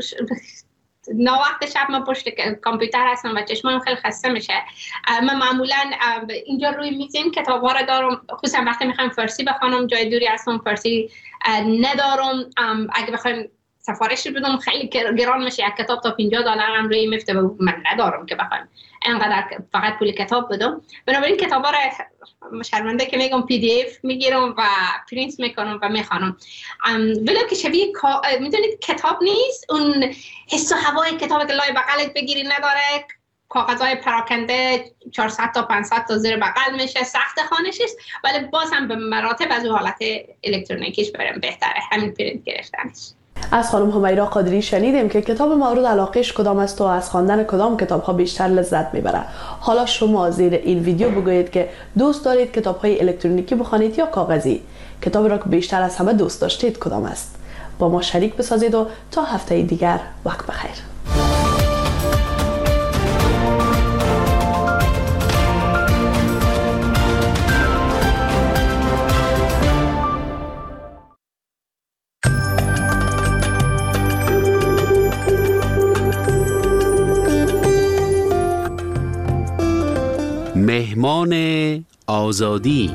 ناوقت شب من پشت کامپیوتر هستم و چشمم خیلی خسته میشه. من معمولا اینجا روی میز این کتاب ها رو دارم، خصوصا وقتی میخوایم فارسی بخونم، جای دوری هستم فارسی ندارم. اگه بخوایم سفارش بدم خیلی گران میشه، یک کتاب تا پنجاه دلار هم روی میفته و من ندارم که بخوایم اینقدر فقط پول کتاب بدم. بنابراین کتابا رو شرمنده که میگم پی دی اف میگیرم و پرینت میکنم و میخوانم. ولو که شبیه میدونید کتاب نیست، اون حس و هوای کتاب که لای بغلت بگیری نداره، کاغذهای پراکنده چهارصد تا پانصد تا زیر بغل میشه، سخت خوانش است، ولی باز هم به مراتب از اون حالت الکترونیکیش برام بهتره همین پرینت گرفتنش. از خانم همیرا قادری شنیدیم که کتاب مورد علاقهش کدام است و از خواندن کدام کتاب ها بیشتر لذت میبره. حالا شما زیر این ویدیو بگویید که دوست دارید کتاب های الکترونیکی بخوانید یا کاغذی. کتابی را که بیشتر از همه دوست داشتید کدام است؟ با ما شریک بسازید و تا هفته دیگر وقت بخیر. مهمان آزادی.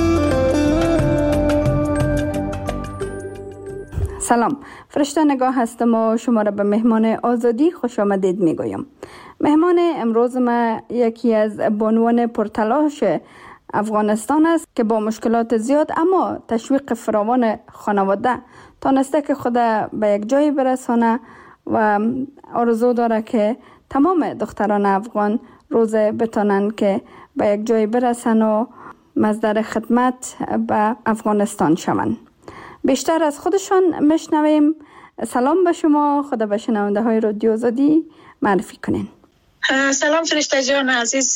سلام، فرشته نگاه هستم و شما را به مهمان آزادی خوش آمدید میگویم. مهمان امروز ما یکی از بانوان پرتلاش افغانستان است که با مشکلات زیاد اما تشویق فراوان خانواده تانسته که خود به یک جایی برسانه و آرزو داره که تمام دختران افغان روز بتانن که به یک جایی برسن و مصدر خدمت به افغانستان شوند. بیشتر از خودشان میشنویم. سلام به شما، خدا به شنونده های رادیو آزادی معرفی کنین. سلام فرشته جان عزیز،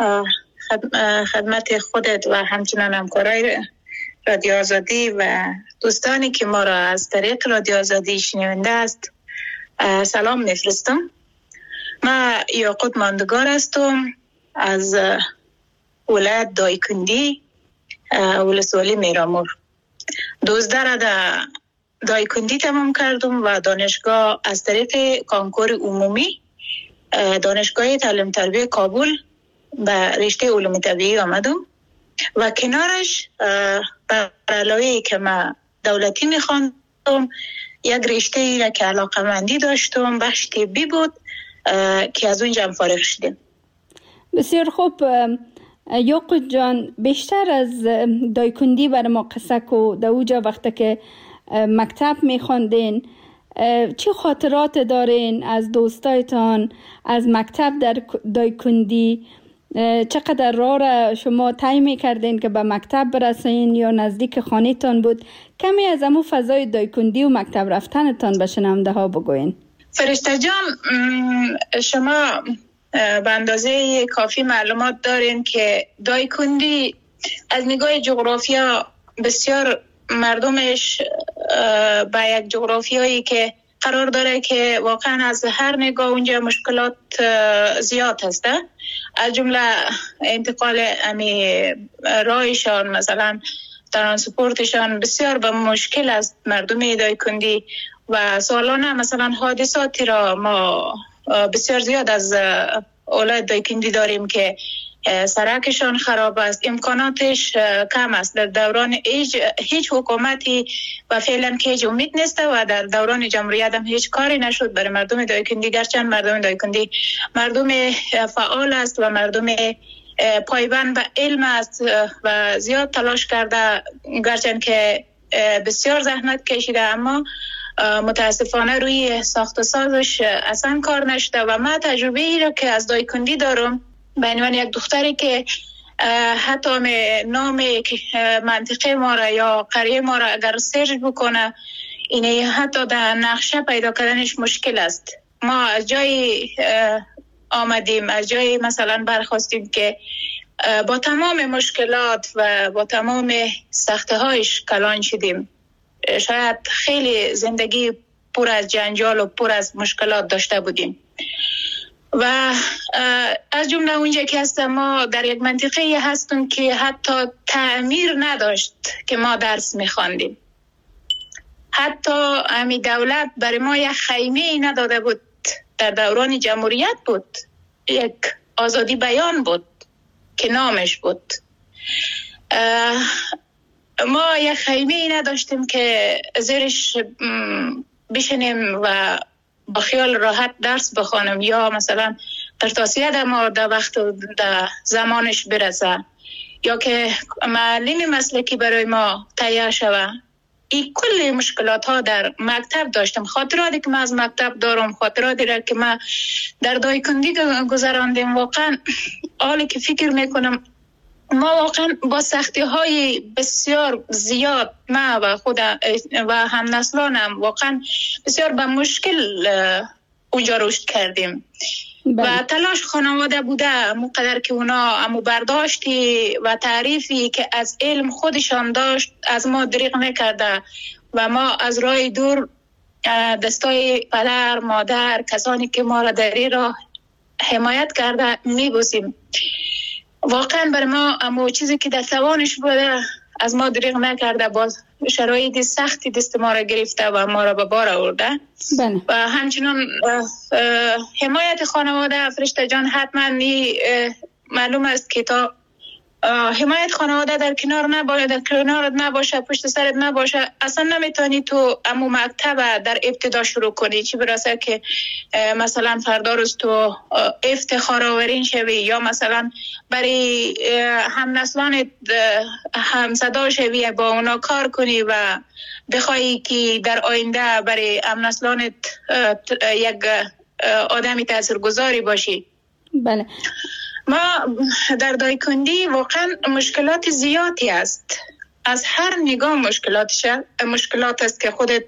خدمت خودت و همچنان همکارای رادیو آزادی و دوستانی که ما را از طریق رادیو آزادی شنونده است سلام میفرستم. ما یاقوت ماندگار هستم از ولایت دایکندی ولسوالی میرامور. دوزده را در دایکندی تمام کردم و دانشگاه از طریق کنکور عمومی دانشگاه تعلیم تربیت کابل به رشته علوم طبیعی آمدم و کنارش بر علاوه که من دولتی میخواندم یک رشته ای را که علاقمندی داشتم بخش طبی بود که از اونجا فارغ شدیم. بسیار خوب یاقوت جان، بیشتر از دایکندی بر ما قصه کو. در اوجا وقتی که مکتب میخواندین چه خاطرات دارین از دوستایتان از مکتب در دایکندی؟ چقدر راه را شما طی میکردین که به مکتب برسین یا نزدیک خانه‌تان بود؟ کمی از همون فضای دایکندی و مکتب رفتنتان به شنونده ها بگوین. فرشته جان، شما به اندازه کافی معلومات دارین که دایکندی از نگاه جغرافیا بسیار مردمش با یک جغرافیایی که قرار داره که واقعا از هر نگاه اونجا مشکلات زیاد هسته، از جمله انتقال امی رایشان مثلا ترانسپورتشان بسیار به مشکل است مردم دایکندی و سالانه مثلا حادثاتی را ما بسیار زیاد از اولاد دایکندی داریم که سرکشان خراب است، امکاناتش کم است. در دوران هیچ, هیچ حکومتی و فعلا که هیچ امید نیست و در دوران جمهوریت هم هیچ کاری نشد برای مردم دایکندی، گرچند مردم دایکندی مردم فعال است و مردم پایبند به علم است و زیاد تلاش کرده، گرچند که بسیار زحمت کشیده اما متاسفانه روی ساخت و سازش اصلا کار نشده. و من تجربه ای را که از دایکندی دارم به عنوان یک دختری که حتی نام منطقه ما را یا قریه ما را اگر سرچ بکنه اینه حتی در نقشه پیدا کردنش مشکل است. ما از جای آمدیم، از جای مثلا برخواستیم که با تمام مشکلات و با تمام سخته هایش کلان شدیم. شاید خیلی زندگی پر از جنجال و پر از مشکلات داشته بودیم و از جمله اونجا که هستم ما در یک منطقه هستم که حتی تعمیر نداشت که ما درس میخواندیم. حتی امی دولت برای ما یک خیمه نداده بود. در دوران جمهوریت بود، یک آزادی بیان بود که نامش بود. ما یک خیمه نداشتیم که زیرش بشنیم و با خیال راحت درس بخوانم یا مثلا ترتاسیه در ما در وقت در زمانش برسه یا که معلم مسلکی برای ما تیار شوه. این کل مشکلات ها در مکتب داشتم. خاطراتی که من از مکتب دارم، خاطراتی را که من در دایکندی گذراندیم، واقعا حالی که فکر میکنم ما واقعا با سختی های بسیار زیاد ما و خود و هم نسلانم واقعا بسیار به مشکل اونجا رشد کردیم. و تلاش خانواده بوده مقدر که اونا امو برداشتی و تعریفی که از علم خودشان داشت از ما دریغ نکرده و ما از راه دور دستای پدر مادر کسانی که ما را در این راه حمایت کرده میبوسیم. واقعا بر ما امو چیزی که در توانش بوده از ما دریغ نکرده، باز شرایط سختی دست ما را گرفته و ما را به بار آورده. بله. و همچنان حمایت خانواده فرشته جان حتما معلوم است که تا حمایت خانواده در کنار نباشه، در کنارت نباشه، پشت سرت نباشه، اصلا نمیتونی تو امو مکتب در ابتدا شروع کنی، چی برسه که مثلا فردا روز تو افتخار آورین شوی یا مثلا برای هم نسلانت هم صدا شوی با اونا کار کنی و بخوایی که در آینده برای هم نسلانت یک آدمی تاثیرگذاری باشی. بله. ما در دایکندی واقعا مشکلات زیادی است، از هر نگاه مشکلاتش مشکلات است که خودت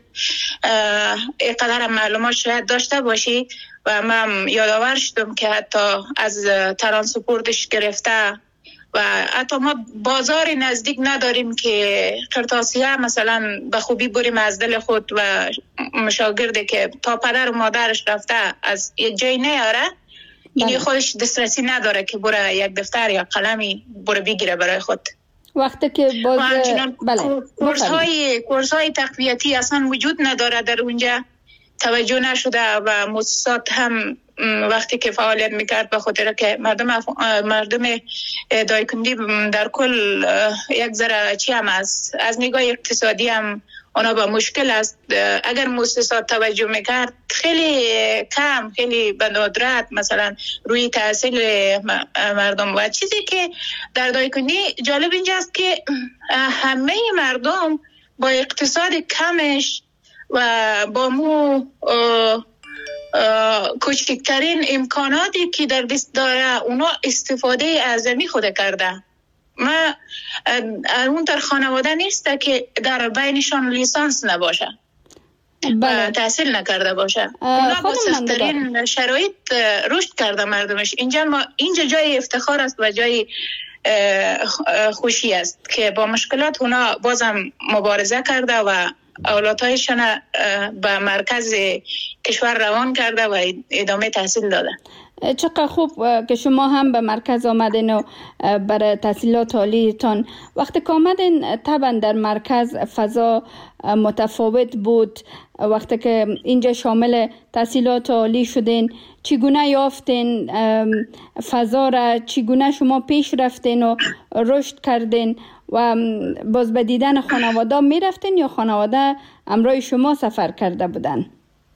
اینقدر معلومات شاید داشته باشی و من یادآور شدم که حتی از ترانسپورتش گرفته و حتی ما بازار نزدیک نداریم که قرطاسیه مثلا به خوبی بریم از دل خود و مشاگرده که تا پدر و مادرش رفته از یک جای نیاره، اینی خودش دسترسی نداره که بره یک دفتر یا قلمی بره بگیره برای خود. وقتی که باز بله کورس های کورس های تقویتی اصلا وجود نداره در اونجا، توجه نشده و مؤسسات هم وقتی که فعالیت میکرد به خاطر که مردم مردم دایکندی در کل یک ذره چی هم است از نگاه اقتصادی هم اونا با مشکل است. اگر مؤسسات توجه میکرد خیلی کم، خیلی به ندرت مثلا روی تحصیل مردم و چیزی که در دایکندی جالب اینجاست که همه مردم با اقتصاد کمش و با مو کوچکترین امکاناتی که در دست داره اونا استفاده اعظمی خود کرده. ما اون در خانواده نیست که در بینشان لیسانس نباشه، بله. تحصیل نکرده باشه، اونا با سخترین شرایط رشد کرده مردمش. اینجا ما اینجا جای افتخار است و جای خوشی است که با مشکلات اونا بازم مبارزه کرده و اولادهایشان به مرکز کشور روان کرده و ادامه تحصیل داده. چقدر خوب که شما هم به مرکز آمدین و برای تحصیلات عالیتان. وقتی که آمدین طبعا در مرکز فضا متفاوت بود، وقتی که اینجا شامل تحصیلات عالی شدین چگونه یافتین فضا را، چگونه شما پیش رفتین و رشد کردین و باز به دیدن خانواده می رفتین یا خانواده همراه شما سفر کرده بودن؟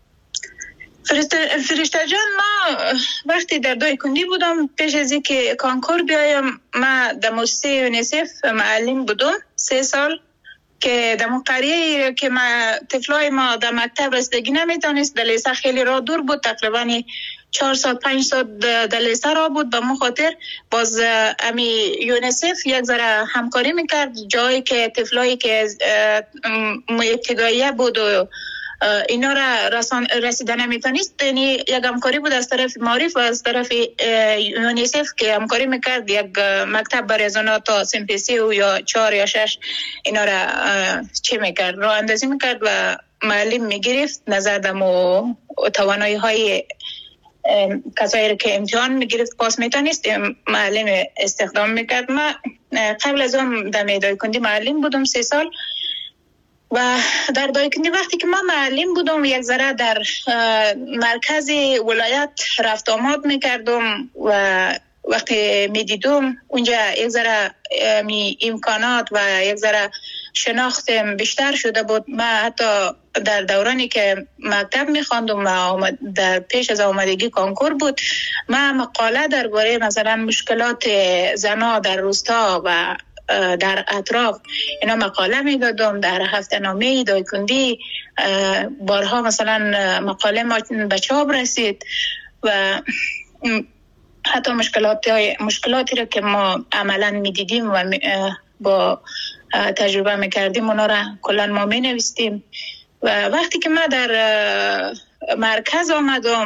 فرشته جان، ما وقتی در دایکندی بودم پیش از اینکه کانکور بیایم ما در مؤسسه یونیسف معلم بودم سه سال که در قریه که ما طفلای ما در مکتب رسیدگی نمیتونست، در لیسه خیلی راه دور بود، تقریبا چهار ساعت پنج ساعت در لیسه راه بود. به من خاطر باز امی یونیسف یک ذره همکاری میکرد جایی که طفلایی که ابتداییه بود و اینا را رسان رسیده نمیتونست، یعنی یک همکاری بود از طرف معارف و از طرف یونیسف که همکاری میکرد یک مکتب برای زنا تا سمپسی و یا چهار یا شش اینا را چه میکرد، راه اندازی میکرد و معلم میگرفت نظر دمو توانایی های کسایی که امتحان میگرفت پاس میتونست معلم استخدام میکرد. ما قبل از اون در دایکندی معلم بودم سه سال و در دایکندی وقتی که من معلم بودم یک ذره در مرکز ولایت رفت آمد میکردم و وقتی میدیدم اونجا یک ذره امکانات و یک ذره شناختم بیشتر شده بود. من حتی در دورانی که مکتب میخواندم و در پیش از آمدگی کانکور بود، من مقاله درباره مثلا مشکلات زنا در روستا و در اطراف اینا مقاله میدادم در هفته نامه دایکندی، بارها مثلا مقاله ما به چاپ رسید و حتی مشکلات مشکلاتی رو که ما عملا میدیدیم و با تجربه میکردیم اونا را کلا ما مینویسیم. و وقتی که ما در مرکز آمدم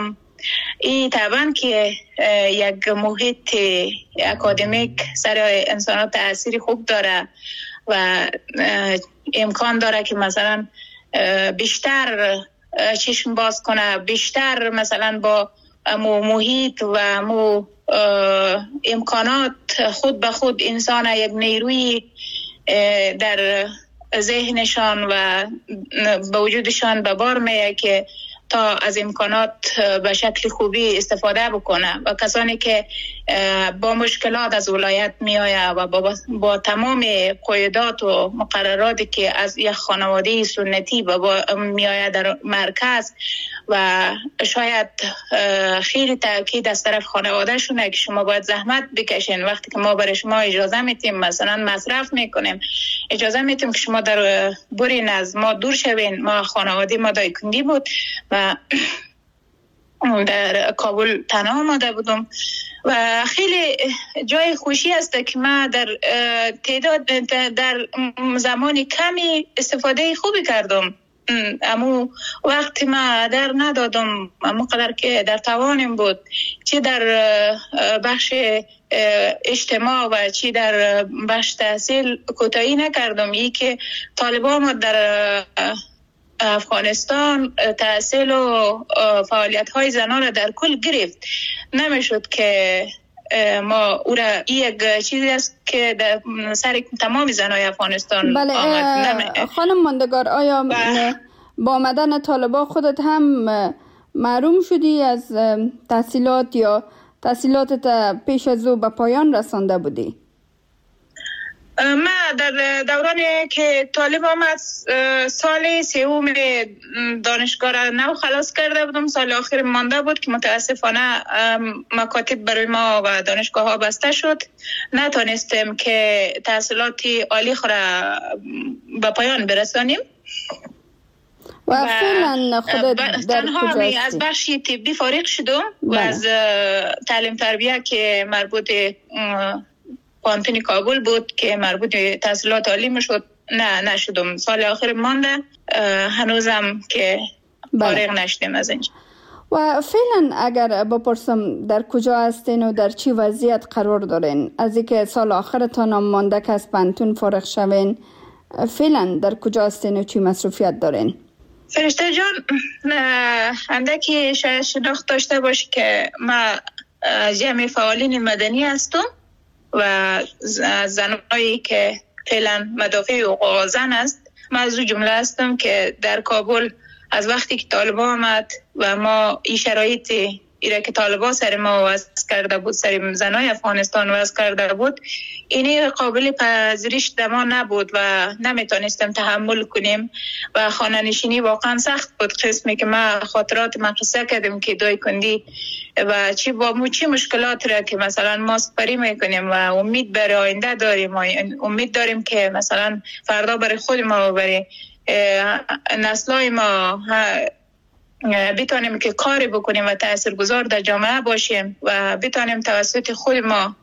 این طبعا که یک محیط اکادمیک سر انسان تأثیر خوب داره و امکان داره که مثلا بیشتر چشم باز کنه، بیشتر مثلا با مو محیط و مو امکانات خود به خود انسان یک نیروی در ذهنشان و به وجودشان به بار میه که تا از امکانات به شکل خوبی استفاده بکنه و کسانی که با مشکلات از ولایت میآیه و با, با تمام قاعدات و مقرراتی که از یک خانواده سنتی با میآیه در مرکز و شاید خیلی تاکید از طرف خانواده شونه که شما باید زحمت بکشین، وقتی که ما برای شما اجازه میتیم مثلا مصرف میکنیم، اجازه میتیم که شما در برین از ما دور شوین. ما خانواده ما دایکندی بود و در کابل تنها آمده بودم و خیلی جای خوشی است که ما در تعداد در زمان کمی استفاده خوبی کردم. امو وقتی ما در ندادم امو قدر که در توانم بود، چی در بخش اجتماع و چی در بخش تحصیل کوتاهی نکردم. ای که طالبان در افغانستان تحصیل و فعالیت های زنان در کل گرفت، نمیشد که ما او را یک چیزی است که در سر تمام زنای افغانستان بله آمد. خانم ماندگار، آیا با آمدن طالبان خودت هم محروم شدی از تحصیلات یا تحصیلاتت پیش از او به پایان رسانده بودی؟ ما در دورانی که طالب آمد سال سوم دانشگاه را نو خلاص کرده بودم، سال آخر مانده بود که متاسفانه مکاتب برای ما و دانشگاه ها بسته شد، نتونستیم که تحصیلات عالی خود را به پایان برسانیم و فعلا خودت در کجا از بخش طبی فارغ شدم و از تعلیم تربیه که مربوط پانتون کابل بود که مربوط به تحصیلات عالی میشد نه نشدم. سال آخر مانده، هنوزم که فارغ نشدیم از اینجا. و فعلا اگر بپرسم در کجا هستین و در چی وضعیت قرار دارین از اینکه سال آخرتان هم مانده که از پانتون فارغ شوین، فعلا در کجا هستین و چی مصروفیت دارین؟ فرشته جان، اندکی شاید شناخت داشته باشی که ما جمع فعالین مدنی هستم و زنایی که فعلا مدافع حقوق زن است. من از اون جمله هستم که در کابل از وقتی که طالبان آمد و ما این شرایطی ایره که طالبان سر ما وضع کرده بود، سر زنای افغانستان وضع کرده بود، اینی قابل پذیرش دما نبود و نمیتونستم تحمل کنیم و خانه نشینی واقعا سخت بود. قسمی که ما خاطرات ما قصه کردیم که دای کندی و چی با مو چی مشکلات را که مثلا ما سپری میکنیم و امید برای آینده داریم و امید داریم که مثلا فردا برای خود ما و برای نسلای ما بتانیم که کاری بکنیم و تاثیرگذار در جامعه باشیم و بتانیم توسط خود ما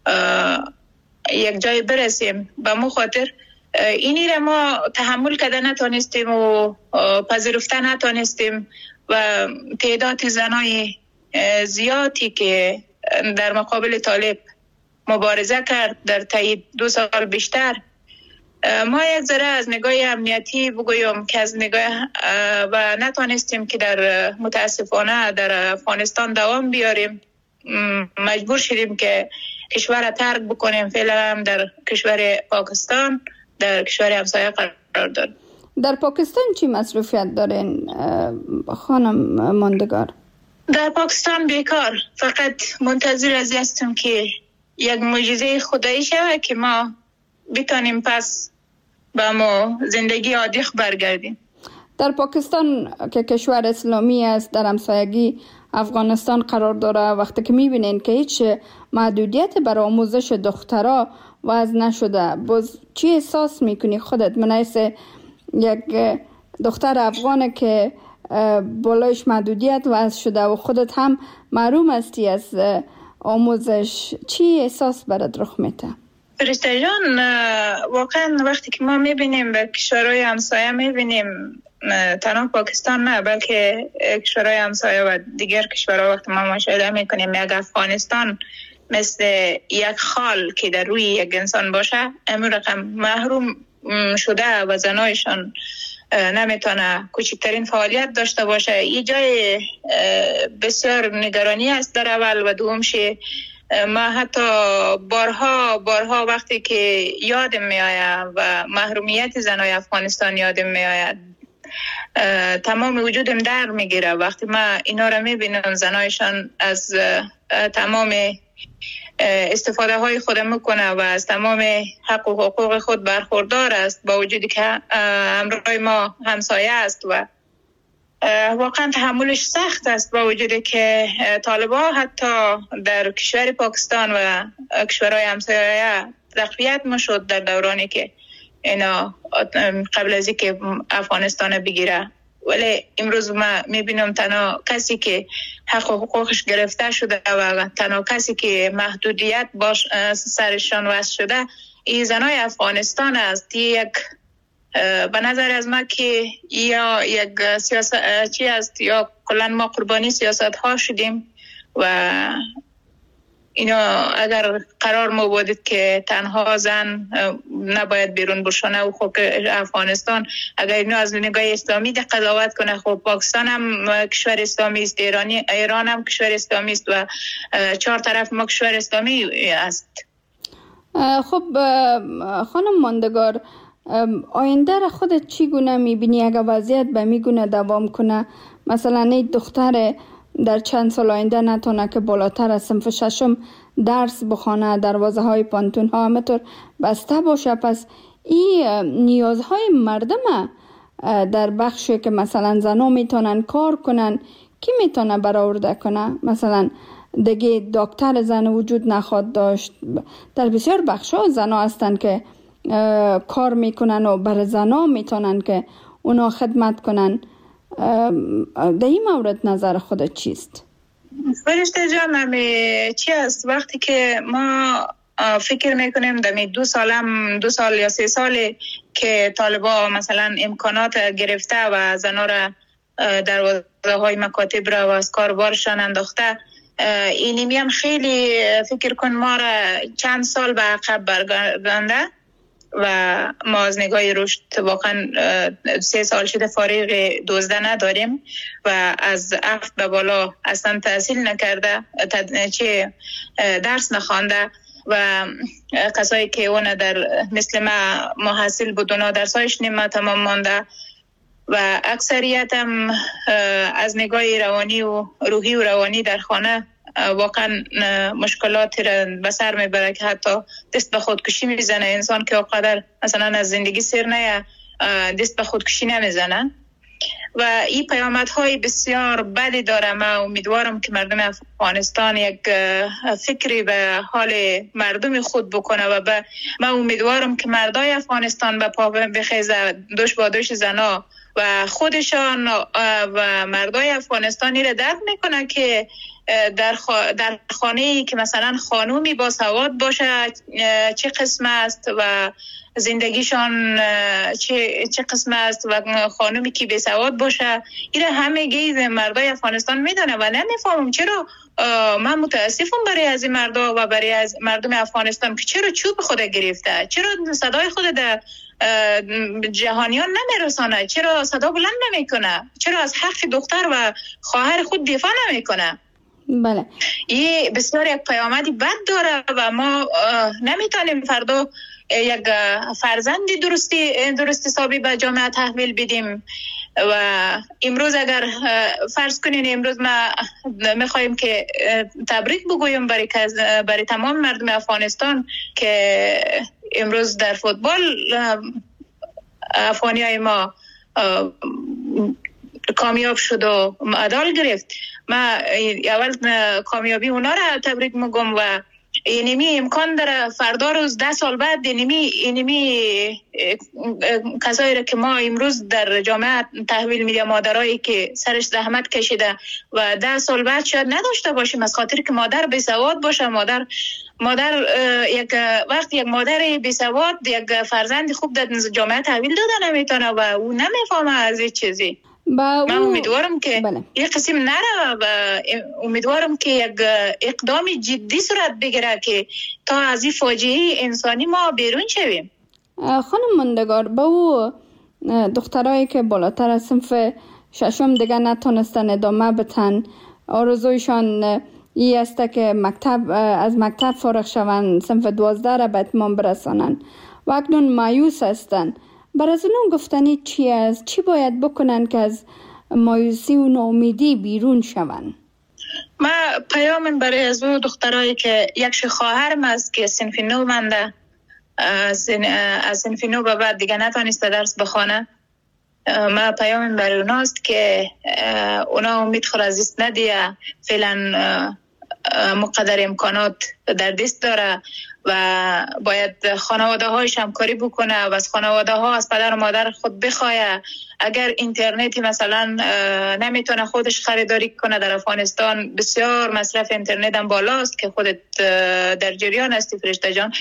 یک جای برسیم. به مو خاطر اینی را ما تحمل کرده نتونستیم و پذیرفته نتونستیم و تعداد زنای زیادی که در مقابل طالب مبارزه کرد در طی دو سال بیشتر، ما یک ذره از نگاه امنیتی بگویم که از نگاه و نتونستیم که در متاسفانه در افغانستان دوام بیاریم، مجبور شدیم که کشور را ترک بکنیم. فعلا هم در کشور پاکستان در کشور همسایه قرار داریم. در پاکستان چی مصروفیت دارین خانم ماندگار؟ در پاکستان بیکار، فقط منتظر از هستم که یک معجزه خدایی شود که ما بتانیم پس با ما زندگی عادی برگردیم. در پاکستان که کشور اسلامی است در همسایگی افغانستان قرار داره، وقتی که میبینین که هیچ محدودیت برای آموزش دخترها وضع نشده، باز چی احساس میکنی خودت منایس یک دختر افغانه که بالایش محدودیت وضع شده و خودت هم محروم هستی از آموزش، چی احساس برات رخ میده؟ فرشته جان، واقعا وقتی که ما میبینیم به کشورهای همسایه میبینیم تنها پاکستان نه بلکه کشورهای همسایه و دیگر کشورها وقتی ما مشاهده میکنیم یک افغانستان مثل یک خال که در روی یک انسان باشه امور رقم محروم شده و زنایشان نمیتونه کوچکترین فعالیت داشته باشه. یه جای بسیار نگرانی است در اول و دومش ما حتی بارها بارها وقتی که یادم میآید و محرومیت زنای افغانستان یادم میآید تمام وجودم در میگیره وقتی ما اینا را میبینم زنایشان از تمام استفاده های خود میکنه و از تمام حق و حقوق خود برخوردار است با وجودی که همراه ما همسایه است و واقعا تحملش سخت است با وجودی که طالبان حتی در کشور پاکستان و کشورهای همسایه تقویت میشد در دورانی که اینا قبل از اینکه افغانستان بگیره ولی امروز ما میبینم تنها کسی که حق و حقوقش گرفته شده و تنها کسی که محدودیت باش سرشان وضع شده این زنای افغانستان است. یک به نظر از ما که یا یک سیاست چی است یا کلا ما قربانی سیاست ها شدیم و اینا اگر قرار ما بودید که تنها زن نباید بیرون بشونه و خب افغانستان اگر اینو از نگاه اسلامی ده قضاوت کنه خب پاکستان هم کشور اسلامی است، ایرانی ایران هم کشور اسلامی است و چهار طرف ما کشور اسلامی است. خب خانم ماندگار آینده را خودت چگونه میبینی اگر وضعیت به میگونه دوام کنه؟ مثلا این دختر در چند سال آینده نتونه که بالاتر از صنف ششم درس بخونه، دروازه های پانتون ها همطور بسته باشه، پس این نیازهای مردم در بخشی که مثلا زنها میتونن کار کنن کی میتونه برآورده کنه؟ مثلا دیگه دکتر زن وجود نخواد داشت. در بسیار بخش ها زنها هستن که کار میکنن و برای زنها میتونن که اونا خدمت کنن. در این مورد نظر خودت چیست؟ فرشته جانم چی است وقتی که ما فکر میکنیم در دو سالم دو سال یا سه سال که طالبا مثلا امکانات گرفته و زنها را در وضعه های مکاتب را و از کاربارشان انداخته اینی میم خیلی فکر کن ما را چند سال به عقب برگردانده و ما از نگاه رشد واقعا سه سال شده فارغ دوزده نداریم و از افت به بالا اصلا تحصیل نکرده چه درس نخوانده و کسایی که اون در مثل ما محصل بود اونا درسایش نیمه تمام مانده و اکثریت هم از نگاه روانی و روحی و روانی در خانه واقعا مشکلات را به سر میبره که حتی دست به خودکشی میزنه. انسان که اقدر مثلا از زندگی سیر نه دست به خودکشی نمیزنه و این پیامدهای بسیار بدی داره. ما امیدوارم که مردم افغانستان یک فکری به حال مردم خود بکنه و به ما امیدوارم که مردای افغانستان به پا بخیزه دوش با دوش زنا و خودشان و مردای افغانستانی را درک میکنه که در خ... در خانه‌ای که مثلا خانومی با سواد باشه چه قسم است و زندگیشان چه چه قسم است و خانومی که بی سواد باشه این همه گیز مردای افغانستان میدونه و نمیفهمم چرا. من متاسفم برای از این مردا و برای از مردم افغانستان که چرا چوب خود گرفته، چرا صدای خود در جهانیان نمیرسانه، چرا صدا بلند نمیکنه، چرا از حق دختر و خواهر خود دفاع نمیکنه. بله این بسیار یک پیامدی بد داره و ما نمیتونیم فردا یک فرزندی درستی درست حسابی به جامعه تحویل بدیم و امروز اگر فرض کنین امروز ما میخوایم که تبریک بگویم برای برای تمام مردم افغانستان که امروز در فوتبال افغانیای ما کامیاب شد و مدال گرفت. ما اول کامیابی اونا را تبریک میگم و اینمی امکان داره فردا روز ده سال بعد اینمی اینمی کسایی را که ما امروز در جامعه تحویل میدیم، مادرایی که سرش زحمت کشیده و ده سال بعد شاید نداشته باشیم، از خاطر که مادر بی سواد باشه. مادر مادر یک وقت یک مادر بی سواد یک فرزند خوب در جامعه تحویل داده نمیتونه و او نمیفهمه از این چیزی. من امیدوارم که بله. یک قسم نره و امیدوارم که یک اقدام جدی صورت بگیره که تا از این فاجعه انسانی ما بیرون شویم. خانم مندگار، با او دخترایی که بالاتر از صنف ششم دیگه نتونستن ادامه بتن، آرزویشان ای است که مکتب از مکتب فارغ شوند، صنف دوازده را به اتمام برسانند و اکنون مایوس هستند، برای از اونون گفتنی چی است؟ چی باید بکنن که از مایوسی و ناامیدی بیرون شوند؟ ما پیام برای از اون دخترایی که یک خواهرم است که صنف نو مانده، از صنف نو به بعد دیگه نتونسته درس بخونه، ما پیام برای اوناست که اونا امید خود از دست ندیه، فعلا مقدر امکانات در دست داره و باید خانواده هایش همکاری بکنه و از خانواده ها از پدر و مادر خود بخواه. اگر اینترنتی مثلا نمیتونه خودش خریداری کنه، در افغانستان بسیار مصرف اینترنت هم بالاست که خودت در جریان هستی فرشته جان،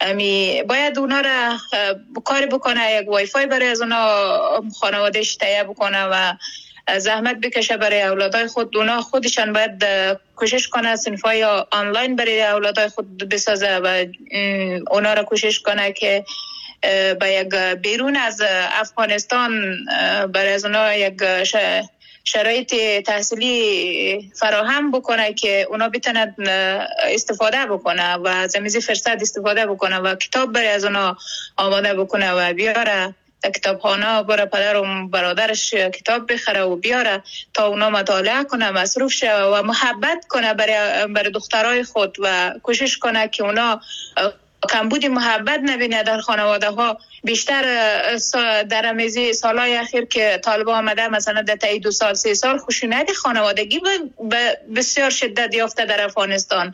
باید اونا را کاری بکنه، یک وای فای برای از اونا خانوادهش تهیه بکنه و زحمت بکشه برای اولادای خود. اونا خودشان باید کوشش کنه صنفای آنلاین برای اولادای خود بسازه و اونا را کوشش کنه که با یک بیرون از افغانستان برای از اونا یک شرایط تحصیلی فراهم بکنه که اونا بتونن استفاده بکنه و از این فرصت استفاده بکنه و کتاب برای از اونا آماده بکنه و بیاره کتابخانه برای پدر و برادرش کتاب بخره و بیاره تا اونا مطالعه کنه، مصروف شه و محبت کنه برای برای دخترای خود و کوشش کنه که اونا کمبود محبت نبینه در خانواده ها. بیشتر در امیزی سالهای اخیر که طالب آمده مثلا در تایی دو سال سه سال خشونت خانوادگی به بسیار شدت یافته در افغانستان.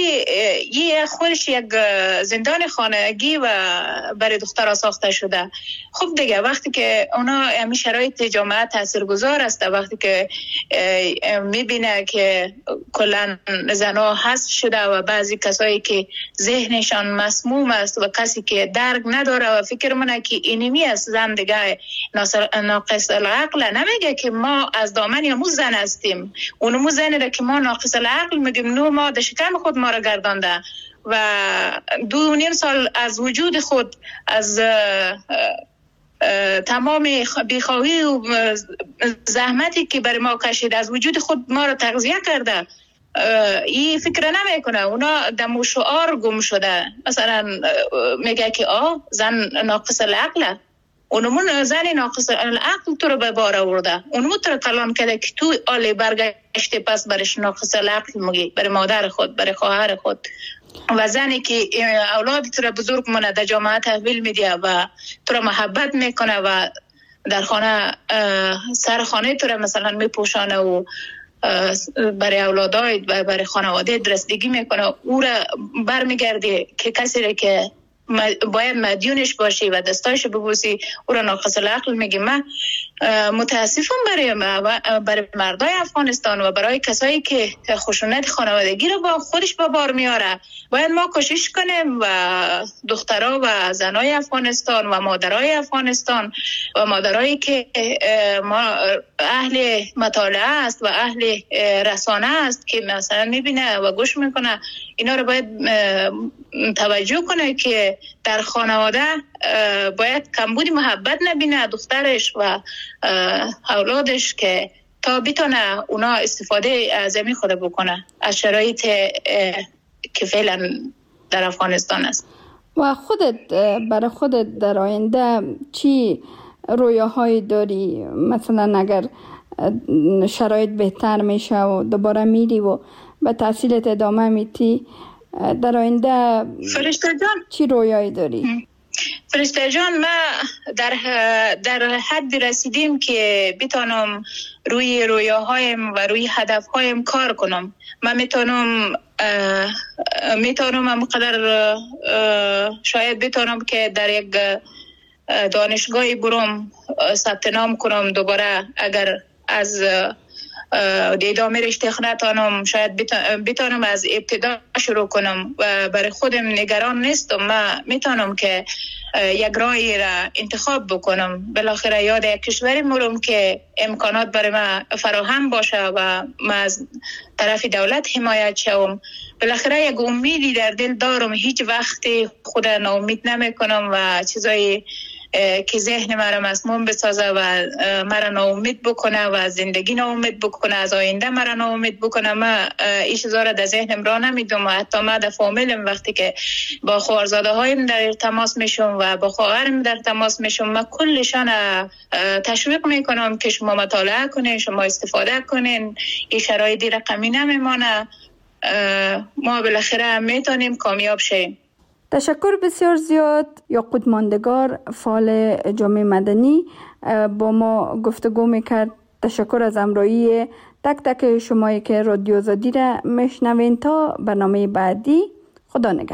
این خودش یک زندان خانگی و برای دخترها ساخته شده. خب دیگه وقتی که اونا همین شرایط جامعه تاثیرگذار است، وقتی که میبینه که کلا زنها حذف شده و بعضی کسایی که ذهنشان مسموم است و کسی که درک نداره و فکر منه که اینمی است زن دیگه ناقص العقل، نمیگه که ما از دامن یا مو زن هستیم، اونمو زنی را که ما ناقص العقل میگیم نو ما در شکم خود ما را گردانده و دو نیم سال از وجود خود، از تمام بیخواهی و زحمتی که برای ما کشید از وجود خود ما را تغذیه کرده. این فکر نمی کنه، اونا دمو شعار گم شده. مثلا میگه که آه زن ناقص العقله، اونمون زن ناقص العقل تو رو به بار آورده، اونمون تو رو کلام کرده که تو آلی برگشتی پس برش ناقص العقل میگی، برای مادر خود، برای خواهر خود. و زنی که اولاد تو رو بزرگ مونه در جامعه تحویل میده و تو رو محبت میکنه و در خانه سر خانه تو رو مثلا میپوشانه و برای اولادای و برای خانواده درستگی میکنه، او را برمیگرده که کسی را که باید مدیونش باشی و دستایش ببوسی او را ناقص العقل میگی. من متاسفم برای برای مردای افغانستان و برای کسایی که خشونت خانوادگی رو با خودش به بار میاره. باید ما کوشش کنیم و دخترها و زنای افغانستان و مادرای افغانستان و مادرایی که ما اهل مطالعه است و اهل رسانه است که مثلا میبینه و گوش میکنه، اینا رو باید توجه کنه که در خانواده باید کمبود محبت نبینه دخترش و اولادش که تا بتونه اونا استفاده از زمین خود بکنه از شرایط که فعلا در افغانستان است. و خودت برای خودت در آینده چی رویاهایی داری؟ مثلا اگر شرایط بهتر میشه و دوباره میری و به تحصیلت ادامه میتی، در آینده فرشته جان چی رویایی داری؟ فرشته جان، ما در در حد رسیدیم که بتونم روی رویاهایم و روی هدفهایم کار کنم. من میتونم میتونم همقدر شاید بتونم که در یک دانشگاهی برم ثبت نام کنم دوباره. اگر از ادامه رشته نتونم شاید بتونم از ابتدا شروع کنم و برای خودم نگران نیستم. من میتونم که یک راهی را انتخاب بکنم. بالاخره یاد یک کشوری مرم که امکانات برای من فراهم باشه و من از طرف دولت حمایت شوم. بالاخره یک امیدی در دل دارم، هیچ وقتی خود ناامید نمی کنم و چیزایی که ذهن مرا مسموم بسازه و مرا ناامید بکنه و زندگی ناامید بکنه، از آینده مرا ناامید بکنه، من این چیزا را در ذهنم را نمیدم. و حتی من در فامیلم وقتی که با خواهرزاده هایم در تماس میشم و با خواهرم در تماس میشم، من کلشان تشویق میکنم که شما مطالعه کنین، شما استفاده کنین، این شرایطی رقمی نمیمانه، ما بالاخره میتونیم کامیاب شیم. تشکر بسیار زیاد. یاقوت ماندگار، فعال جامعه مدنی، با ما گفتگو میکرد. تشکر از همراهی تک تک شمایی که رادیو آزادی را میشنوین. تا برنامه بعدی، خدا نگهدار.